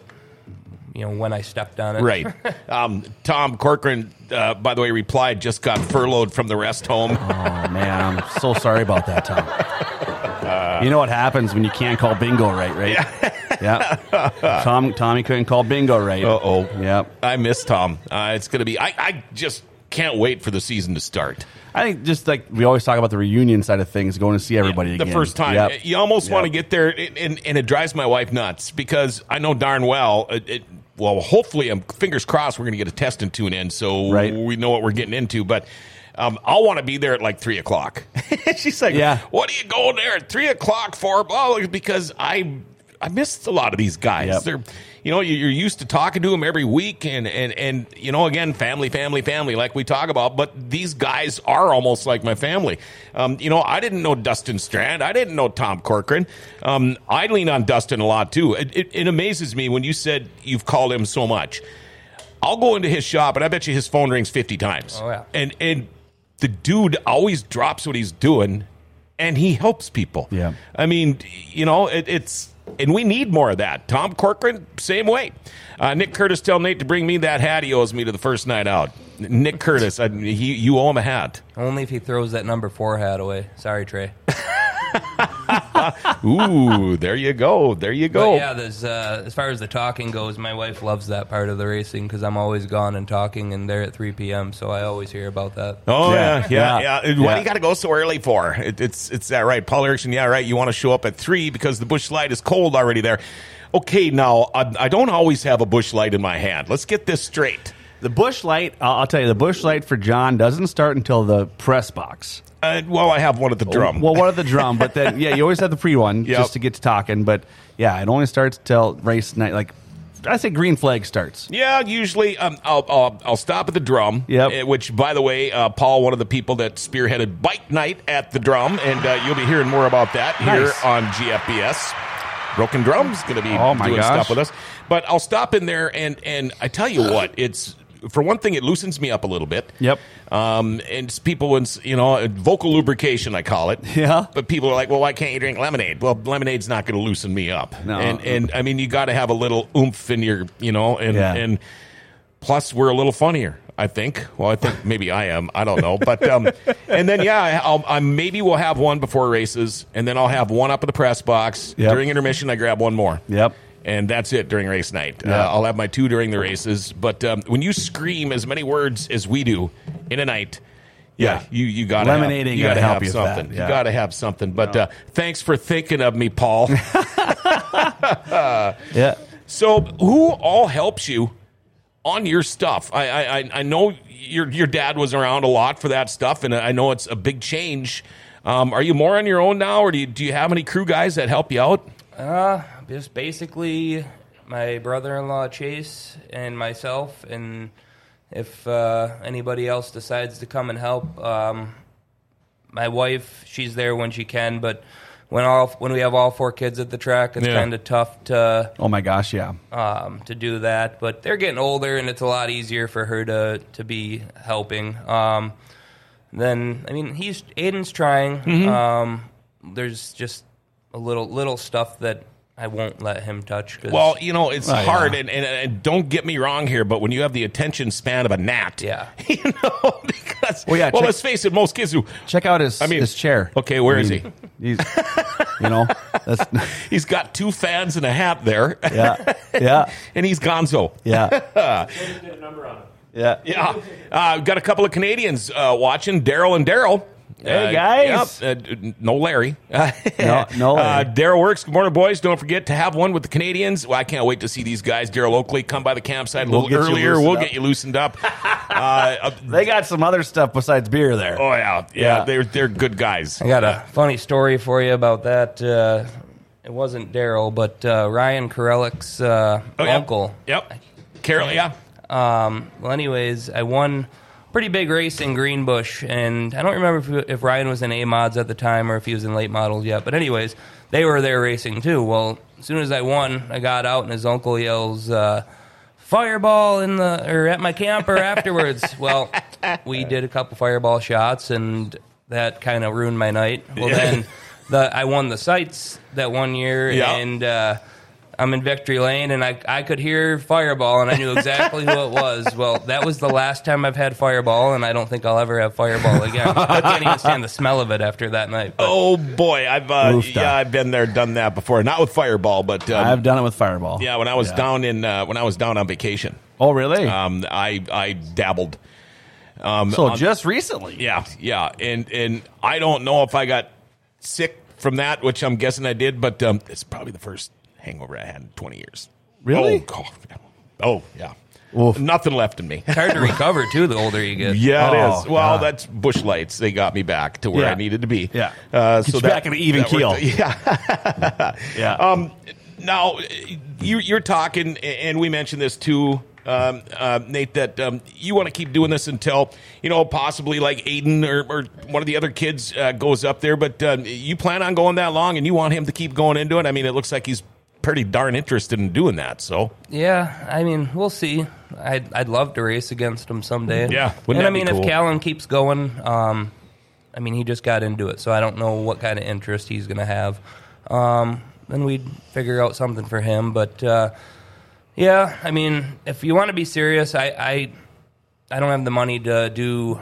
You know, when I stepped on it. Right. Um, Tom Corcoran, uh, by the way, replied, just got furloughed from the rest home. Oh, man. I'm so sorry about that, Tom. You know what happens when you can't call bingo right, right? Yeah. Tom, Tommy couldn't call bingo right. Uh-oh. Yep. I miss Tom. Uh, it's going to be, I, I just can't wait for the season to start. I think just like we always talk about the reunion side of things, going to see everybody the again. first time. Yep. You almost want to Yep. get there, and, and, and it drives my wife nuts because I know darn well, it, it, well, hopefully, I'm fingers crossed, we're going to get a test and tune in so Right. we know what we're getting into. But um, I'll want to be there at like three o'clock. She's like, Yeah. what are you going there at three o'clock for? Blah, because I I missed a lot of these guys. Yep. They're, you know, you're used to talking to them every week, and, and, and you know, again, family, family, family, like we talk about. But these guys are almost like my family. Um, you know, I didn't know Dustin Strand. I didn't know Tom Corcoran. Um, I lean on Dustin a lot, too. It, it, it amazes me when you said you've called him so much. I'll go into his shop, and I bet you his phone rings fifty times. Oh, yeah. And, and the dude always drops what he's doing, and he helps people. Yeah. I mean, you know, it, it's... And we need more of that. Tom Corcoran, same way. Uh, Nick Curtis, tell Nate to bring me that hat he owes me to the first night out. Nick Curtis, I, he, you owe him a hat. Only if he throws that number four hat away. Sorry, Trey. Ooh, there you go. There you go. But yeah, there's, uh, as far as the talking goes, my wife loves that part of the racing because I'm always gone and talking, and they're at three p.m., so I always hear about that. Oh, yeah, yeah, Yeah, yeah. yeah. Why Yeah. do you got to go so early for? It, it's it's that right. Paul Erickson, yeah, right. You want to show up at three because the bush light is cold already there. Okay, now, I, I don't always have a bush light in my hand. Let's get this straight. The Busch Light, I'll, I'll tell you, the Busch Light for John doesn't start until the press box. Uh, well, I have one at the drum. Well, one at the drum, but then, yeah, you always have the pre one Yep. just to get to talking. But, yeah, it only starts till race night. Like, I say green flag starts. Yeah, usually um, I'll, I'll I'll stop at the drum. Yep. uh, Which, by the way, uh, Paul, one of the people that spearheaded bike night at the drum, and uh, you'll be hearing more about that here Nice. on G F B S. Broken Drum's going to be Oh, my doing gosh. stuff with us. But I'll stop in there, and and I tell you what, it's for one thing, it loosens me up a little bit. Yep. Um, and it's people, when you know, vocal lubrication, I call it. Yeah. But people are like, well, why can't you drink lemonade? Well, lemonade's not going to loosen me up. No. And and I mean, you got to have a little oomph in your, you know, and Yeah. and plus we're a little funnier, I think. Well, I think maybe I am. I don't know. But um, and then yeah, I'll, I maybe we'll have one before races, and then I'll have one up at the press box Yep. during intermission. I grab one more. Yep. And that's it during race night. Yeah. Uh, I'll have my two during the races. But um, when you scream as many words as we do in a night, yeah, Yeah. you you got Lemonade have, ain't you gonna gotta help have you with something. that, yeah. You got to have something. But uh, thanks for thinking of me, Paul. Yeah. So, who all helps you on your stuff? I, I I- I know your your dad was around a lot for that stuff, and I know it's a big change. Um, are you more on your own now, or do you, do you have any crew guys that help you out? Uh, just basically my brother-in-law Chase and myself, and if uh, anybody else decides to come and help, um, my wife, she's there when she can, but when all when we have all four kids at the track, it's Yeah. kind of tough to Oh, my gosh, yeah. um, to do that. But they're getting older, and it's a lot easier for her to to be helping. Um, then I mean, he's Aiden's trying. Mm-hmm. Um, there's just a little little stuff that I won't let him touch. 'Cause, Well, you know, it's Oh, yeah. hard, and, and, and don't get me wrong here, but when you have the attention span of a gnat, Yeah. you know, because, Well, well, yeah, check- let's face it, most kids who, Check out his, I mean- his chair. okay, where I is mean, He's, you know, that's, he's got two fans and a hat there, yeah, yeah, and he's gonzo. yeah, yeah. Yeah. Uh, got a couple of Canadians uh, watching, Daryl and Daryl. Hey, Uh, guys. Yep, uh, no Larry. No, no Larry. Uh, Daryl works. Good morning, boys. Don't forget to have one with the Canadians. Well, I can't wait to see these guys. Daryl Oakley, come by the campsite a We'll little get you earlier. loosened We'll up. get you loosened up. uh, uh, They got some other stuff besides beer there. oh, yeah. Yeah, Yeah. they're, they're good guys. I got a funny story for you about that. Uh, it wasn't Daryl, but uh, Ryan Karelick's uh, Oh, yeah. uncle. Yep. Carol, yeah. Um, well, anyways, I won a pretty big race in Greenbush, and I don't remember if, if Ryan was in A mods at the time or if he was in late models yet. But anyways, they were there racing too. Well, as soon as I won, I got out, and his uncle yells, uh, "Fireball in the or at my camper afterwards." Well, we did a couple fireball shots, and that kind of ruined my night. Well, then the I won the sights that one year, Yeah. and. Uh, I'm in Victory Lane, and I I could hear Fireball, and I knew exactly who it was. Well, that was the last time I've had Fireball, and I don't think I'll ever have Fireball again. I can't even stand the smell of it after that night. But Oh, boy. I've uh, Oofda. yeah, I've been there, done that before. Not with Fireball, but um, I've done it with Fireball. yeah, when I was Yeah. down in uh, when I was down on vacation, Oh, really? um, I I dabbled. Um, so on- just recently. Yeah, yeah, and and I don't know if I got sick from that, which I'm guessing I did, but um, it's probably the first hangover I had in twenty years. Really? Oh, God. Oh, yeah. Oof. Nothing left in me. it's hard to recover, too, the older you get. Yeah, it Oh, is. Well, God. that's Busch Lights. They got me back to where Yeah. I needed to be. Yeah. Uh, Get so you that, back in an even that worked- keel. Yeah. Yeah. Um, now, you, you're talking, and we mentioned this too, um, uh, Nate, that um, you want to keep doing this until, you know, possibly like Aiden or, or one of the other kids uh, goes up there. But um, you plan on going that long, and you want him to keep going into it? I mean, it looks like he's pretty darn interested in doing that. So, Yeah, I mean, we'll see. I'd, I'd love to race against him someday. Yeah, wouldn't and that I be mean, cool? if Callan keeps going, um, I mean, he just got into it, so I don't know what kind of interest he's going to have. Um, then we'd figure out something for him. But uh, yeah, I mean, if you want to be serious, I, I I don't have the money to do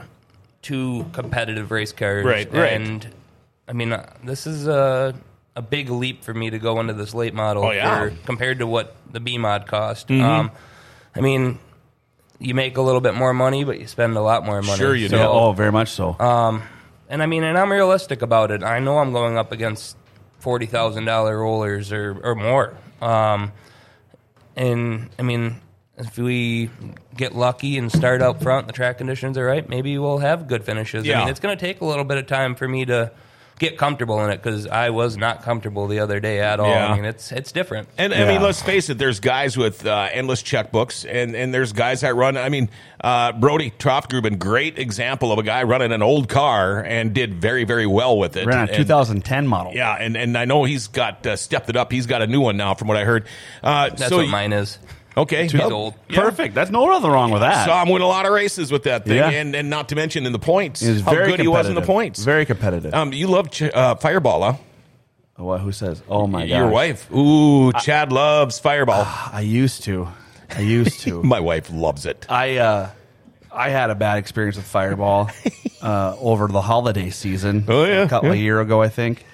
two competitive race cars. Right, right. And I mean, uh, this is a a big leap for me to go into this late model Oh, yeah. for, compared to what the B mod cost. Mm-hmm. Um, I mean, you make a little bit more money, but you spend a lot more money. Sure you So- do. Yeah, oh, very much so. And I mean, and I'm realistic about it. I know I'm going up against forty thousand dollar rollers or or more. Um, and I mean, if we get lucky and start out front, the track conditions are right, maybe we'll have good finishes. Yeah. I mean, it's going to take a little bit of time for me to get comfortable in it because I was not comfortable the other day at all. Yeah. I mean, it's it's different. And I Yeah. mean, let's face it. There's guys with uh, endless checkbooks, and, and there's guys that run. I mean, uh, Brody Troftgruben, great example of a guy running an old car and did very, very well with it. Ran a And- two thousand ten model. Yeah, and, and I know he's got uh, stepped it up. He's got a new one now, from what I heard. Uh, That's so what mine is. Okay, He's well, old. yeah. Perfect. That's no nothing wrong with that. Saw him win a lot of races with that thing, Yeah. and, and not to mention in the points, He was how very good he was in the competitive. points. Very competitive. Um, you love Ch- uh, Fireball, huh? What? Who says? Oh my god. Your wife. Ooh, Chad loves Fireball. I used to. I used to. My wife loves it. I uh, I had a bad experience with Fireball uh, over the holiday season. Oh, yeah, a couple yeah. of years ago, I think.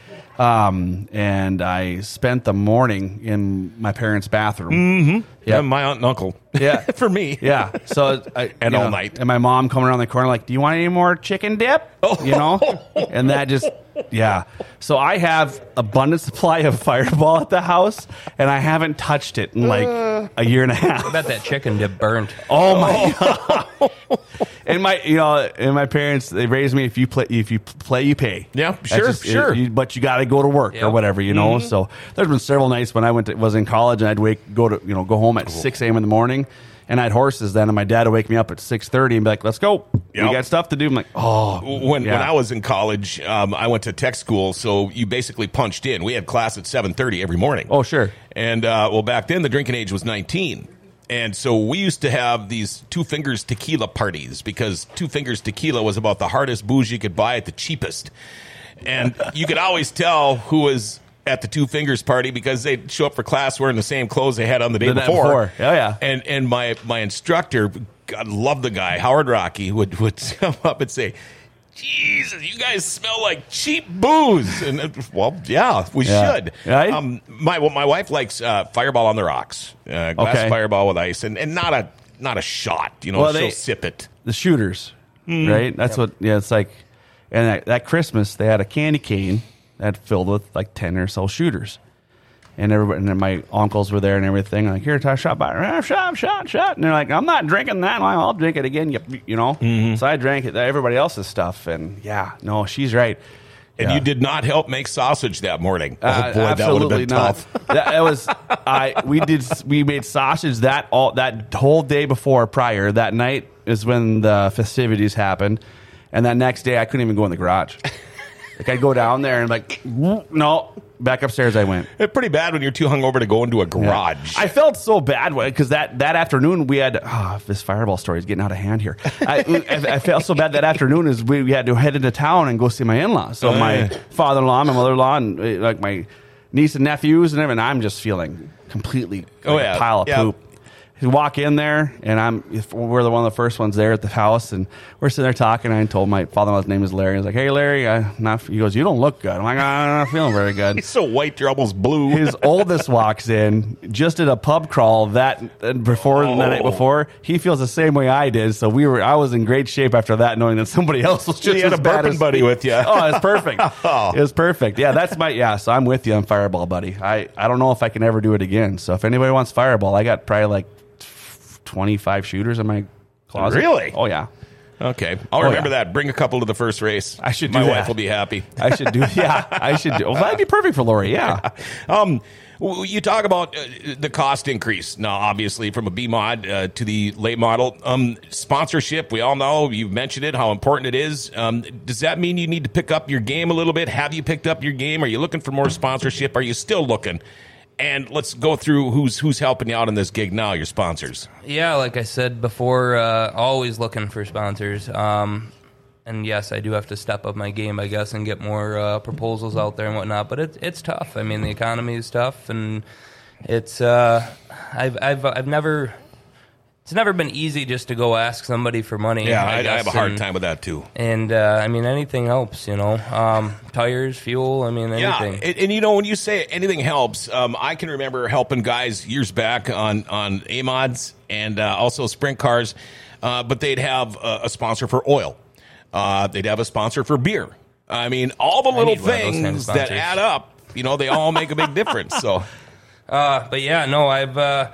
Um, and I spent the morning in my parents' bathroom. Mm-hmm. Yeah, Yeah. my aunt and uncle. Yeah. For me. Yeah. So I, And you all know, night. And my mom coming around the corner like, "Do you want any more chicken dip?" You know. And that just, yeah. So I have abundant supply of Fireball at the house, and I haven't touched it in like a year and a half. I bet that chicken dip burnt. Oh my god! And my, you know, and my parents, they raised me. If you play, if you play, you pay. Yeah, That's sure, just- sure. you- but you got to go to work or Yep. whatever, you know. So there's been several nights when I went to, was in college and I'd wake, go to, you know, go home at six a.m. in the morning, and I had horses then, and my dad would wake me up at six thirty and be like, "Let's go. Yep. We got stuff to do." I'm like, "Oh." When yeah. when I was in college, um, I went to tech school, so you basically punched in. We had class at seven thirty every morning. Oh, sure. And uh, well, back then the drinking age was nineteen. And so we used to have these Two Fingers tequila parties because Two Fingers tequila was about the hardest booze you could buy at the cheapest. And you could always tell who was at the Two Fingers party because they'd show up for class wearing the same clothes they had on the day The night before. before. Oh, yeah. And and my my instructor, God love the guy, Howard Rocky, would would come up and say, "Jesus, you guys smell like cheap booze." And uh, well, yeah, we Yeah. should. Right? Um, my well, my wife likes uh, Fireball on the rocks, uh, glass Okay. Fireball with ice, and, and not a not a shot. You know, Well, she'll they- sip it. The shooters, Mm-hmm. right? That's what. Yeah, it's like, and that, that Christmas they had a candy cane that filled with like ten or so shooters, and everybody, and then my uncles were there and everything. Like, here, take a shot, by ah, shot, shot, shot, and they're like, "I'm not drinking that. Well, I'll drink it again." You, you know. Mm-hmm. So I drank it. Everybody else's stuff, and yeah, no, she's right. And Yeah. you did not help make sausage that morning. Oh Uh, boy, that would have absolutely been not. tough. that, that was I. We did. We made sausage that all that whole day before prior. That night is when the festivities happened, and that next day I couldn't even go in the garage. Like I'd go down there and like no, back upstairs I went. It's pretty bad when you're too hungover to go into a garage. I felt so bad because that, that afternoon we had oh, this Fireball story is getting out of hand here. I, I, I felt so bad that afternoon is we, we had to head into town and go see my in-laws. So Oh, my yeah. father-in-law, my mother-in-law, and uh, like my niece and nephews and everything. I'm just feeling completely like Oh, yeah. a pile of Yeah. poop. You walk in there, and I'm if we're the one of the first ones there at the house, and we're sitting there talking. And I told my father-in-law's name is Larry. I was like, "Hey, Larry," I, not, he goes, "You don't look good." I'm like, "I'm not feeling very good." He's so white, you're almost blue. His oldest walks in, just did a pub crawl that uh, before the night Oh. before. He feels the same way I did, so we were. I was in great shape after that, knowing that somebody else was just You had as a bad burping as buddy me. with you. Oh, it's perfect. Oh. It was perfect. Yeah, that's my yeah. So I'm with you on Fireball, buddy. I I don't know if I can ever do it again. So if anybody wants Fireball, I got probably like twenty-five shooters in my closet. Really? Oh yeah. Okay, I'll remember yeah. that. Bring a couple to the first race. I should My do wife that. will be happy. I should do. Yeah, I should do. Well, that'd be perfect for Lori. Yeah. Um, w- you talk about uh, the cost increase now, obviously from a B mod uh, to the late model. Um, sponsorship, we all know, you've mentioned it, how important it is. Um, does that mean you need to pick up your game a little bit? Have you picked up your game? Are you looking for more sponsorship? Are you still looking? And let's go through who's who's helping you out on this gig now, your sponsors. Yeah, like I said before, uh, always looking for sponsors. Um, and yes, I do have to step up my game, I guess, and get more uh, proposals out there and whatnot. But it's it's tough. I mean, the economy is tough, and it's uh, I've I've I've never. It's never been easy just to go ask somebody for money. Yeah, I, I, I guess, have a hard and, time with that too. And uh, I mean, anything helps, you know. Um, tires, fuel. I mean, Yeah, anything. and, and you know when you say anything helps, um, I can remember helping guys years back on on A mods and uh, also sprint cars, uh, but they'd have a, a sponsor for oil, uh, they'd have a sponsor for beer. I mean, all the little need one of those kind of things that sponsors. add up, you know, they all make a big difference. So, Uh, but yeah, no, I've uh,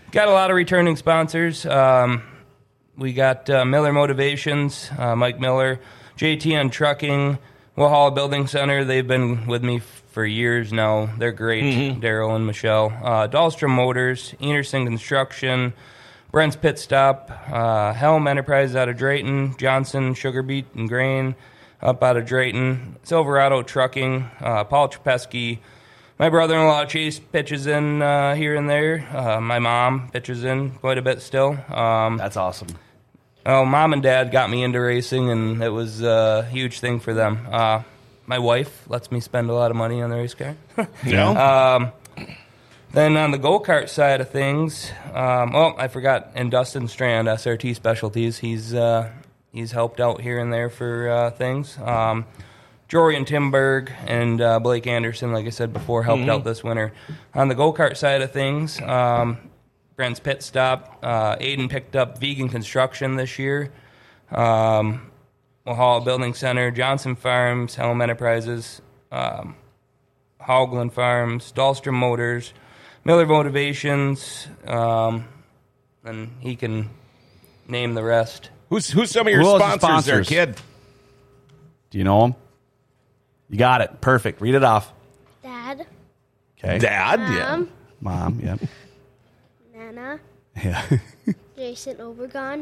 Got a lot of returning sponsors. Um, we got uh, Miller Motivations, uh, Mike Miller, J T N Trucking, Walhalla Building Center. They've been with me f- for years now. They're great, mm-hmm. Daryl and Michelle. Uh, Dahlstrom Motors, Enerson Construction, Brent's Pit Stop, uh, Helm Enterprises out of Drayton, Johnson Sugar Beet and Grain up out of Drayton, Silverado Trucking, uh, Paul Trapesky. My brother-in-law Chase pitches in uh, here and there. Uh, my mom pitches in quite a bit still. Um, That's awesome. Oh, mom and dad got me into racing, and it was a huge thing for them. Uh, my wife lets me spend a lot of money on the race car. Yeah. um, then on the go-kart side of things, um, oh, I forgot, and Dustin Strand, S R T Specialties, he's uh, he's helped out here and there for uh, things. Um, Jorian Timberg and uh, Blake Anderson, like I said before, helped mm-hmm. out this winter. On the go-kart side of things, um, Brent's Pit Stop, uh, Aiden picked up Vegan Construction this year. Um, Walhalla Building Center, Johnson Farms, Helm Enterprises, um, Hoagland Farms, Dahlstrom Motors, Miller Motivations, um, and he can name the rest. Who's who's some of your Who else is sponsors, there, sponsors? kid? Do you know them? You got it. Perfect. Read it off. Dad, Okay. Dad, Mom, yeah. Mom, yep. Nana, Yeah. Jason Obergon,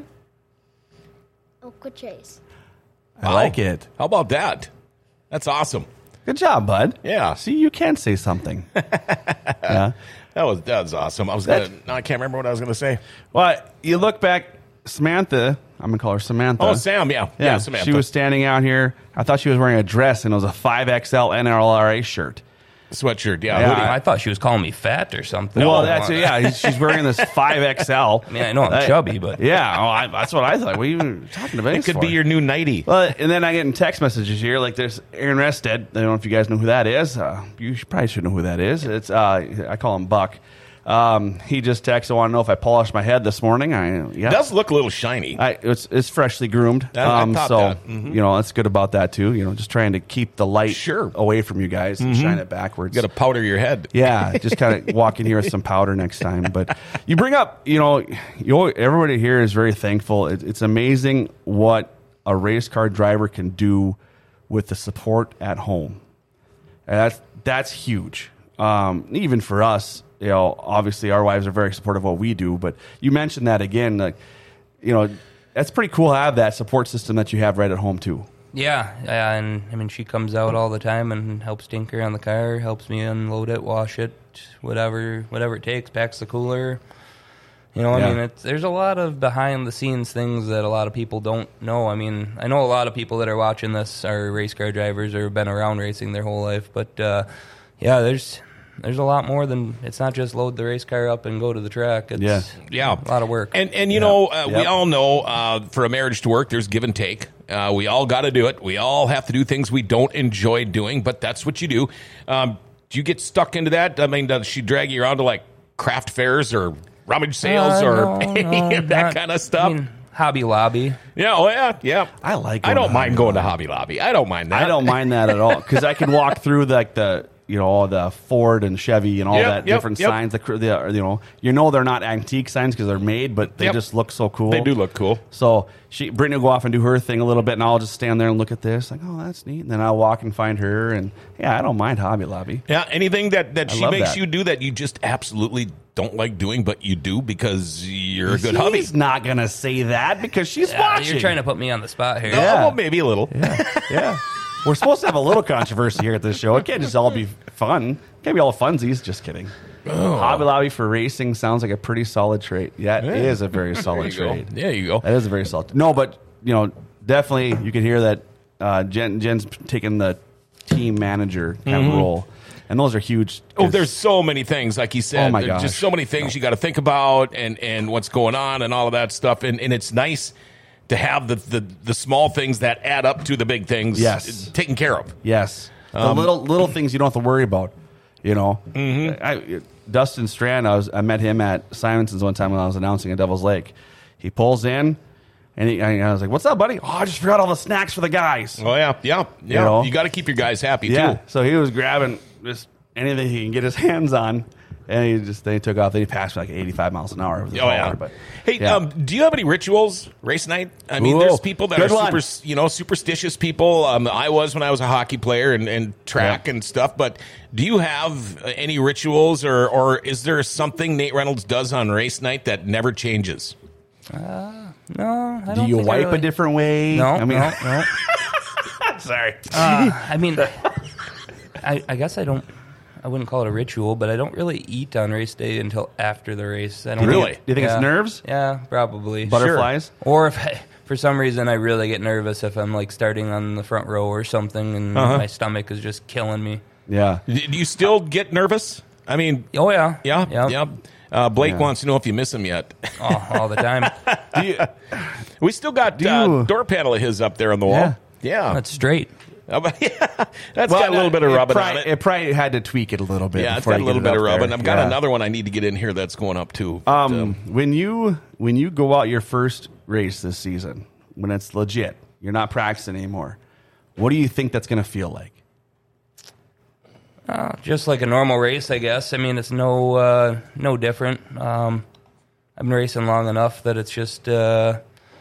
Uncle Chase. I like it. How about that? That's awesome. Good job, bud. Yeah. See, you can say something. Yeah. That was that was awesome. I was gonna. No, I can't remember what I was gonna say. Well, you look back, Samantha, I'm going to call her Samantha. Oh, Sam, yeah. Yeah, Yeah, Samantha. she was standing out here. I thought she was wearing a dress, and it was a five X L N R L R A shirt. Sweatshirt, yeah. Yeah. hoodie. I thought she was calling me fat or something. Well, that's it. Yeah, she's wearing this five X L. I mean, I know I'm chubby, but Yeah, oh, I, that's what I thought. What are you talking about? It could be your new nighty. Well, and then I get in text messages here, like there's Aaron Rested. I don't know if you guys know who that is. Uh, you should, probably should know who that is. It's uh, I call him Buck. Um, he just texted, I want to know if I polished my head this morning. I yeah. It does look a little shiny. I, it's it's freshly groomed. Yeah, I um, thought so that. Mhm. you know that's good about that too. You know, just trying to keep the light Sure. away from you guys and shine it backwards. You got to powder your head. Yeah, just kind of walk in here with some powder next time. But you bring up, you know, you always, everybody here is very thankful. It, it's amazing what a race car driver can do with the support at home. And that's that's huge. Um, even for us, you know, obviously our wives are very supportive of what we do. But you mentioned that again, like, you know, that's pretty cool to have that support system that you have right at home too. yeah, yeah, and I mean, she comes out all the time and helps tinker on the car, helps me unload it, wash it, whatever, whatever it takes, packs the cooler. You know, I Yeah. mean, it's, there's a lot of behind the scenes things that a lot of people don't know. I mean, I know a lot of people that are watching this are race car drivers or have been around racing their whole life, but uh, yeah, there's there's a lot more than it's not just load the race car up and go to the track. It's Yeah. Yeah. a lot of work. And and you know, uh, we Yep. all know uh, for a marriage to work, there's give and take. Uh, we all got to do it. We all have to do things we don't enjoy doing, but that's what you do. Um, do you get stuck into that? I mean, does she drag you around to like craft fairs or rummage sales Uh, or no, any no, of that not- kind of stuff? I mean, Hobby Lobby. yeah, oh yeah, yeah. I like I going don't to mind Hobby going to Lobby. Hobby Lobby. I don't mind that. I don't mind that at all because I can walk through like the you know all the Ford and Chevy and all Yep, that yep, different yep. signs. The, cr- the you know you know they're not antique signs because they're made, but they Yep. just look so cool. They do look cool. So she Brittany will go off and do her thing a little bit, and I'll just stand there and look at this, like, oh, that's neat. And then I'll walk and find her, and yeah, I don't mind Hobby Lobby. Yeah, anything that, that I she love makes that. you do that you just absolutely don't like doing, but you do because you're a good hubby. He's not gonna say that because she's Yeah, watching. you're trying to put me on the spot here. Oh, Yeah. well, maybe a little. yeah. We're supposed to have a little controversy here at this show. It can't just all be fun. It can't be all funsies. Just kidding. Oh. Hobby Lobby for racing sounds like a pretty solid trait. Yeah, it Yeah. is a very There solid you go. trade. There you go. That is a very solid. No, but you know, definitely you can hear that uh, Jen, Jen's taking the team manager kind of role, and those are huge. Oh, there's so many things, like you said. Oh, my There's gosh. just so many things you got to think about, and, and what's going on, and all of that stuff. And, and it's nice to have the, the the small things that add up to the big things, Yes. taken care of. Yes, the Um, little little things you don't have to worry about. You know, I, Dustin Strand. I was I met him at Simonson's one time when I was announcing at Devil's Lake. He pulls in, and he, I was like, "What's up, buddy?" Oh, I just forgot all the snacks for the guys. Oh yeah, yeah, yeah. know? You got to keep your guys happy Yeah. too. So he was grabbing just anything he can get his hands on. And he just then he took off. Then he passed like eighty-five miles an hour. It was a Oh yeah. hauler, but Hey, yeah. um, do you have any rituals race night? I mean, Ooh, there's people that good are one. super, you know, superstitious people. Um, I was when I was a hockey player and, and track Yeah. and stuff. But do you have uh, any rituals, or or is there something Nate Reynolds does on race night that never changes? No, I do don't you think I wipe really- a different way? No, I mean, no, no. sorry. Uh, I mean, I, I guess I don't. I wouldn't call it a ritual, but I don't really eat on race day until after the race. I don't Really? think- Do you think yeah. it's nerves? Yeah, probably. Butterflies? Or if I, for some reason I really get nervous if I'm like starting on the front row or something, and Uh-huh. my stomach is just killing me. Yeah. Do you still get nervous? I mean, Oh yeah, yeah, yeah, yeah. Uh, Blake Yeah. wants to know if you miss him yet. Oh, all the time. Do you, We still got Do uh, you- door panel of his up there on the wall. Yeah. Yeah, That's straight. Uh, but yeah, that's got a little bit of it rubbing probably, on it. probably had to tweak it a little bit. Yeah, it's before got a you little get it bit of up rubbing. there. I've got Yeah. another one I need to get in here that's going up too. But, Um, when you when you go out your first race this season, when it's legit, you're not practicing anymore. What do you think that's going to feel like? Uh, just like a normal race, I guess. I mean, it's no uh, no different. Um, I've been racing long enough that it's just uh,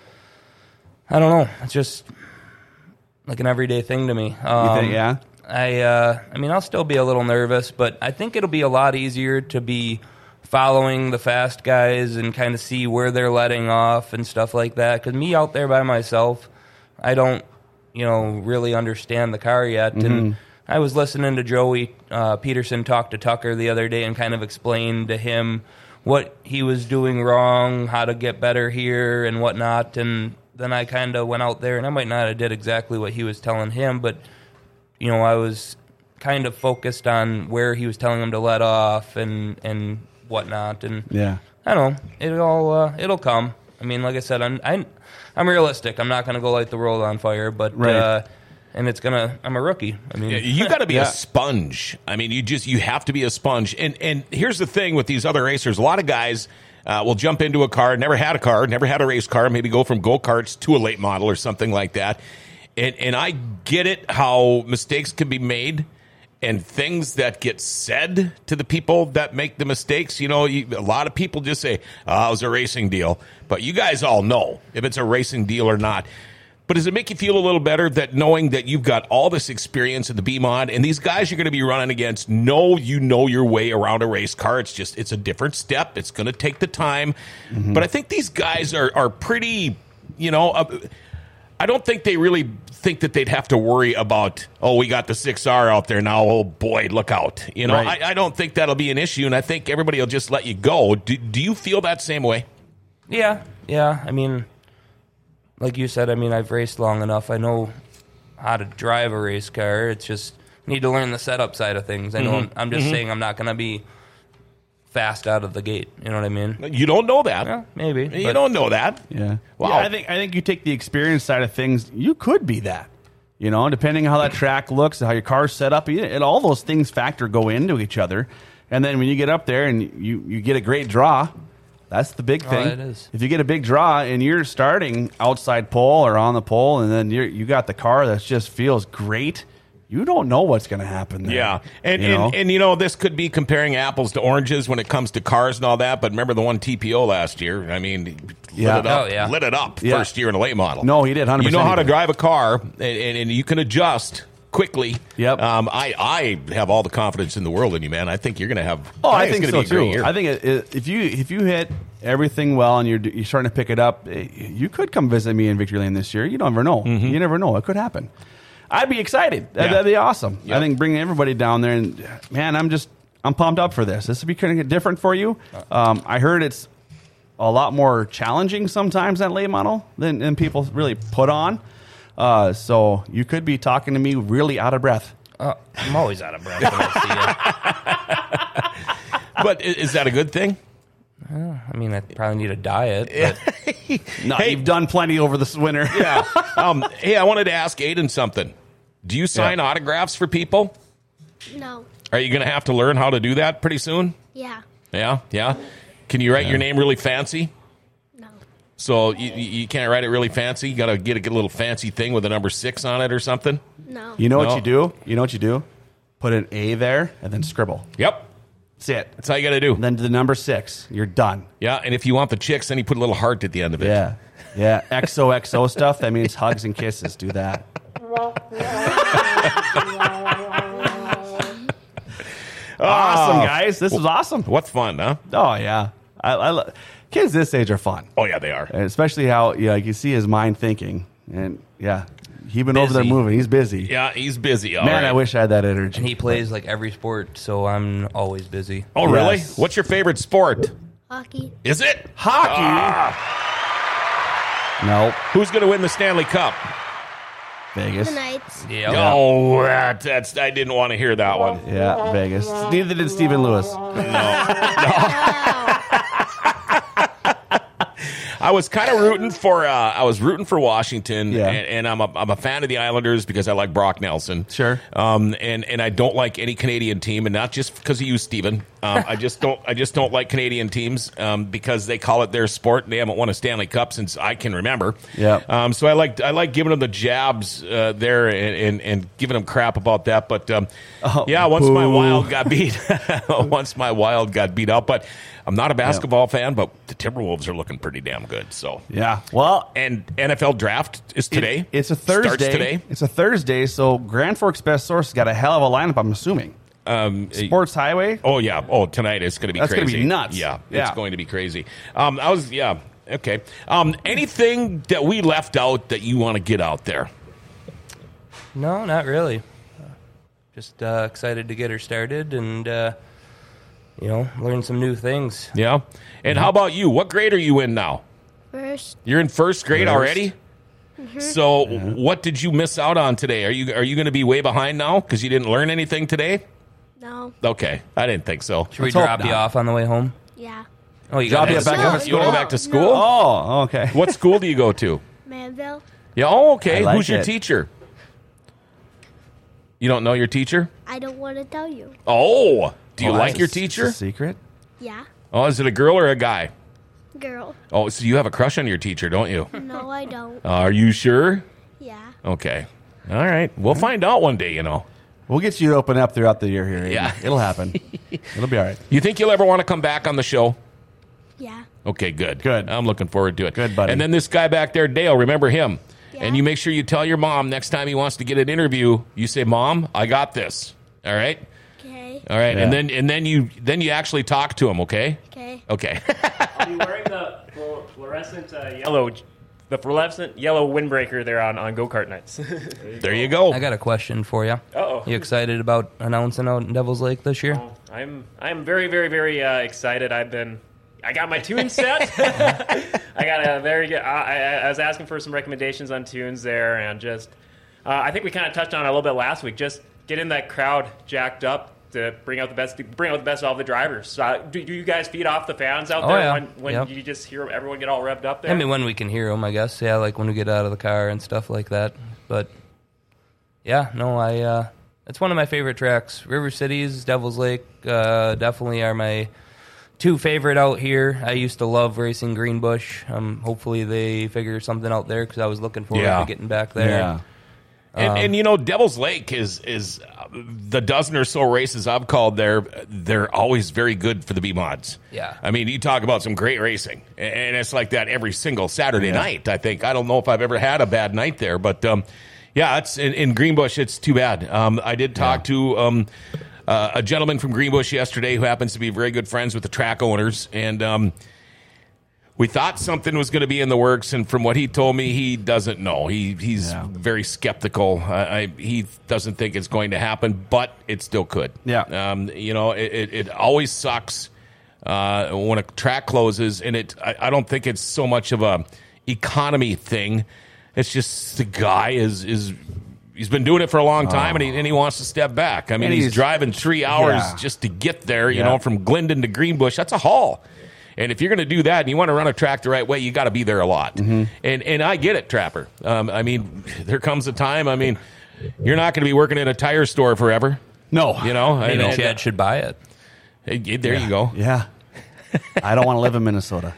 I don't know. It's just like an everyday thing to me. Um, You think, yeah? I uh, I mean, I'll still be a little nervous, but I think it'll be a lot easier to be following the fast guys and kind of see where they're letting off and stuff like that. Because me out there by myself, I don't, you know, really understand the car yet. And I was listening to Joey uh, Peterson talk to Tucker the other day and kind of explain to him what he was doing wrong, how to get better here and whatnot. And then I kind of went out there, and I might not have did exactly what he was telling him, but, you know, I was kind of focused on where he was telling him to let off and, and whatnot. And Yeah. I don't know. It'll uh, it'll come. I mean, like I said, I'm I'm, I'm realistic. I'm not going to go light the world on fire, but Right. uh, and it's gonna. I'm a rookie. I mean, Yeah, you got to be Yeah. a sponge. I mean, you just you have to be a sponge. And and here's the thing with these other racers: a lot of guys uh, will jump into a car, never had a car, never had a race car, maybe go from go karts to a late model or something like that. And and I get it how mistakes can be made. And things that get said to the people that make the mistakes, you know, you, a lot of people just say, oh, it was a racing deal. But you guys all know if it's a racing deal or not. But does it make you feel a little better that knowing that you've got all this experience in the B-Mod and these guys you're going to be running against know you know your way around a race car? It's just, it's a different step. It's going to take the time. Mm-hmm. But I think these guys are, are pretty, you know, uh, I don't think they really think that they'd have to worry about, oh, we got the six R out there now. Oh, boy, look out. You know, Right. I, I don't think that'll be an issue, and I think everybody will just let you go. Do, do you feel that same way? yeah, yeah. I mean, like you said, I mean, I've raced long enough. I know how to drive a race car. It's just need to learn the setup side of things. I know. I'm, I'm just saying I'm not going to be fast out of the gate. You know what I mean? You don't know that. Yeah, maybe. You but- don't know that. Yeah. Wow. Yeah, I think I think you take the experience side of things, you could be that. You know, depending on how that track looks, how your car's set up, and all those things factor go into each other. And then when you get up there and you, you get a great draw, that's the big Oh, thing. it is. If you get a big draw and you're starting outside pole or on the pole, and then you're, you got the car that just feels great, you don't know what's going to happen there. Yeah, and, you know? and and you know this could be comparing apples to oranges when it comes to cars and all that. But remember the one T P O last year? I mean, lit Yeah. it up, Oh, yeah. lit it up Yeah. first year in a late model. No, he did, one hundred You percent know how he to did. drive a car, and, and, and you can adjust quickly. Yep. Um, I I have all the confidence in the world in you, man. I think you're going to have. Oh, I it's think gonna so be a great too. year. I think it, it, if you if you hit everything well and you're you're starting to pick it up, eh, you could come visit me in Victory Lane this year. You never know. You never know. It could happen. I'd be excited. That, Yeah. That'd be awesome. Yep. I think bringing everybody down there and man, I'm just I'm pumped up for this. This would be kind of different for you. Um, I heard it's a lot more challenging sometimes that late model than, than people really put on. Uh, so you could be talking to me really out of breath. Uh, I'm always out of breath when I see you. But i- is that a good thing? I mean, I probably need a diet. But No, Hey. you've done plenty over this winter. Yeah. um, hey, I wanted to ask Aiden something. Do you sign Yeah. autographs for people? No. Are you going to have to learn how to do that pretty soon? Yeah. Yeah, yeah. Can you write your name really fancy? No. So you, you you can't write it really fancy. You got to get a, get a little fancy thing with a number six on it or something. No. You know No. what you do? You know what you do? Put an A there and then scribble. Yep. That's it. That's all you got to do. And then to the number six, you're done. Yeah, and if you want the chicks, then you put a little heart at the end of it. Yeah. Yeah. X O X O stuff, that means hugs and kisses. Do that. Awesome, guys. This was awesome. What's fun, huh? Oh, yeah. I, I lo- Kids this age are fun. Oh, yeah, they are. And especially how, yeah, like you see his mind thinking. And, yeah, he's been over there Busy. moving. He's busy. Yeah, he's busy. All Man, right. I wish I had that energy. And he plays like every sport, so I'm always busy. Oh, really? Yes. What's your favorite sport? Hockey. Is it? Hockey? Ah. No. Who's going to win the Stanley Cup? Vegas. The Knights. Yeah. Oh, that, that's I didn't want to hear that one. Yeah, Vegas. Neither did Stephen Lewis. I was kind of rooting for uh, I was rooting for Washington, Yeah. and, and I'm a, I'm a fan of the Islanders because I like Brock Nelson. Sure. Um, and and I don't like any Canadian team, and not just because of you, Steven. Um, I just don't I just don't like Canadian teams um, because they call it their sport, and they haven't won a Stanley Cup since I can remember. Yeah. Um, so I like I like giving them the jabs uh, there and, and and giving them crap about that. But um, Oh, yeah, once my boo. Wild got beat, once my Wild got beat out, but. I'm not a basketball fan, but the Timberwolves are looking pretty damn good. So Yeah. Well, and N F L draft is today. It- it's a Thursday. Starts today. It's a Thursday, so Grand Forks Best Source got a hell of a lineup, I'm assuming. Um, Sports Highway. Oh yeah. Oh, tonight is going to be That's crazy. gonna be nuts. Yeah, Yeah. it's going to be crazy. Um, I was yeah. Okay. Um, anything that we left out that you want to get out there? No, not really. Uh, Just uh, excited to get her started and, uh, you know, learn some new things. Yeah. And how about you? What grade are you in now? First. You're in first grade First. already. So what did you miss out on today? Are you are you going to be way behind now because you didn't learn anything today? No. Okay, I didn't think so. Should we Let's hope drop you not. off on the way home? Yeah. Oh, you Drop got you it. back No, up at You want to school? go back to school? Oh, okay. What school do you go to? Manville. Yeah. Oh, okay. I like Who's your it. teacher? You don't know your teacher? I don't want to tell you. Oh, do you Oh, like that's your a- teacher? it's a secret? Yeah. Oh, is it a girl or a guy? Girl. Oh, so you have a crush on your teacher, don't you? No, I don't. Are you sure? Yeah. Okay. All right. We'll find out one day, you know. We'll get you to open up throughout the year here. Aiden. Yeah. It'll happen. It'll be all right. You think you'll ever want to come back on the show? Yeah. Okay, good. Good. I'm looking forward to it. Good, buddy. And then this guy back there, Dale, remember him? Yeah. And you make sure you tell your mom next time he wants to get an interview, you say, "Mom, I got this." All right? Okay. All right. Yeah. And then and then you then you actually talk to him, okay? Okay. Okay. I'll be wearing the fluor- fluorescent uh, yellow, the fluorescent yellow windbreaker there on, on go-kart nights. There you go. I got a question for you. Uh-oh. You excited about announcing out in Devil's Lake this year? Oh, I'm I'm very very very uh, excited. I've been I got my tune set. I got a very good. I, I, I was asking for some recommendations on tunes there, and just uh, I think we kind of touched on it a little bit last week. Just getting that crowd jacked up to bring out the best. Bring out the best of all the drivers. Uh, do, do you guys feed off the fans out Oh, there yeah. when when Yep. you just hear everyone get all revved up there? I mean, when we can hear them, I guess. Yeah, like when we get out of the car and stuff like that. But yeah, no, I. Uh, it's one of my favorite tracks. River Cities, Devil's Lake, uh, definitely are my two favorite out here. I used to love racing Greenbush. Um, hopefully they figure something out there because I was looking forward Yeah. to getting back there. Yeah. And, and you know, Devil's Lake is is uh, the dozen or so races I've called there. They're always very good for the B mods. Yeah. I mean, you talk about some great racing, and it's like that every single Saturday night. I think I don't know if I've ever had a bad night there, but um, yeah, it's in, in Greenbush. It's too bad. Um, I did talk to um, uh, a gentleman from Greenbush yesterday who happens to be very good friends with the track owners, and um, we thought something was going to be in the works, and from what he told me, he doesn't know. He he's Yeah. very skeptical. I, I, he doesn't think it's going to happen, but it still could. Yeah. Um, you know, it, it, it always sucks uh, when a track closes, and it. I, I don't think it's so much of a economy thing. It's just the guy is is. He's been doing it for a long time, and, he, and he wants to step back. I mean, And he's, he's- driving three hours Yeah. just to get there, you Yeah. know, from Glendon to Greenbush. That's a haul. And if you're going to do that and you want to run a track the right way, you got to be there a lot. Mm-hmm. And and I get it, Trapper. Um, I mean, there comes a time. I mean, you're not going to be working in a tire store forever. No. You know, Maybe And- Chad should buy it. and- there you go. Yeah. I don't want to live in Minnesota.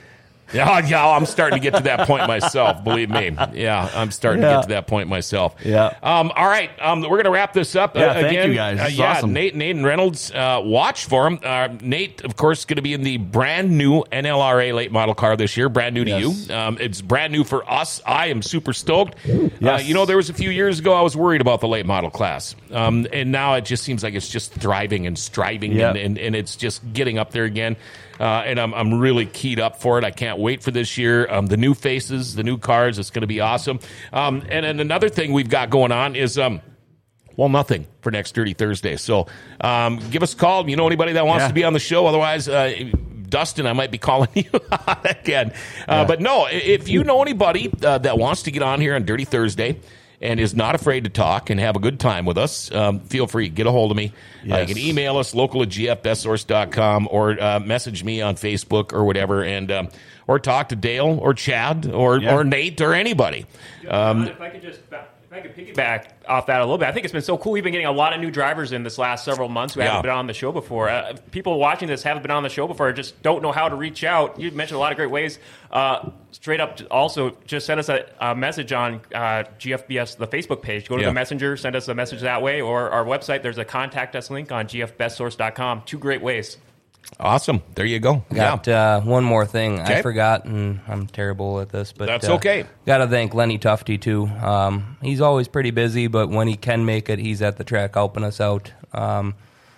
Yeah, yeah, I'm starting to get to that point myself. Believe me. Yeah, I'm starting Yeah. to get to that point myself. Yeah. Um, all right. Um, we're going to wrap this up. Yeah, uh, thank again. you, guys. This Uh, is yeah, awesome. Nate, Nate and Reynolds. Uh, watch for him. Uh, Nate, of course, going to be in the brand new N L R A late model car this year. Brand new to Yes. you. Um, it's brand new for us. I am super stoked. Uh, Yes. you know, there was a few years ago I was worried about the late model class, um, and now it just seems like it's just thriving and striving, Yeah. and, and, and it's just getting up there again. Uh, and I'm I'm really keyed up for it. I can't wait for this year. Um, the new faces, the new cars. It's going to be awesome. Um, and then another thing we've got going on is um, well, nothing for next Dirty Thursday. So um, give us a call. You know anybody that wants Yeah. to be on the show? Otherwise, uh, Dustin, I might be calling you on again. Uh, Yeah. But no, if you know anybody uh, that wants to get on here on Dirty Thursday and is not afraid to talk and have a good time with us, um, feel free. Get a hold of me. Uh, Yes. you can email us, local at g f best source dot com, or uh, message me on Facebook or whatever, and um, or talk to Dale or Chad or, Yeah. or Nate or anybody. Um, if I could just, if I could piggyback off that a little bit, I think it's been so cool. We've been getting a lot of new drivers in this last several months who Yeah. haven't been on the show before. Uh, people watching this haven't been on the show before, just don't know how to reach out. You mentioned a lot of great ways. Uh, straight up, also just send us a, a message on uh, G F B S, the Facebook page. Go to Yeah. the messenger, send us a message that way, or our website. There's a contact us link on g f best source dot com. Two great ways. awesome. There you go. Got uh, one more thing Okay. I forgot, and I'm terrible at this, but That's uh, okay. Got to thank Lenny Tufty too. Um, he's always pretty busy, but when he can make it, he's at the track helping us out. Um,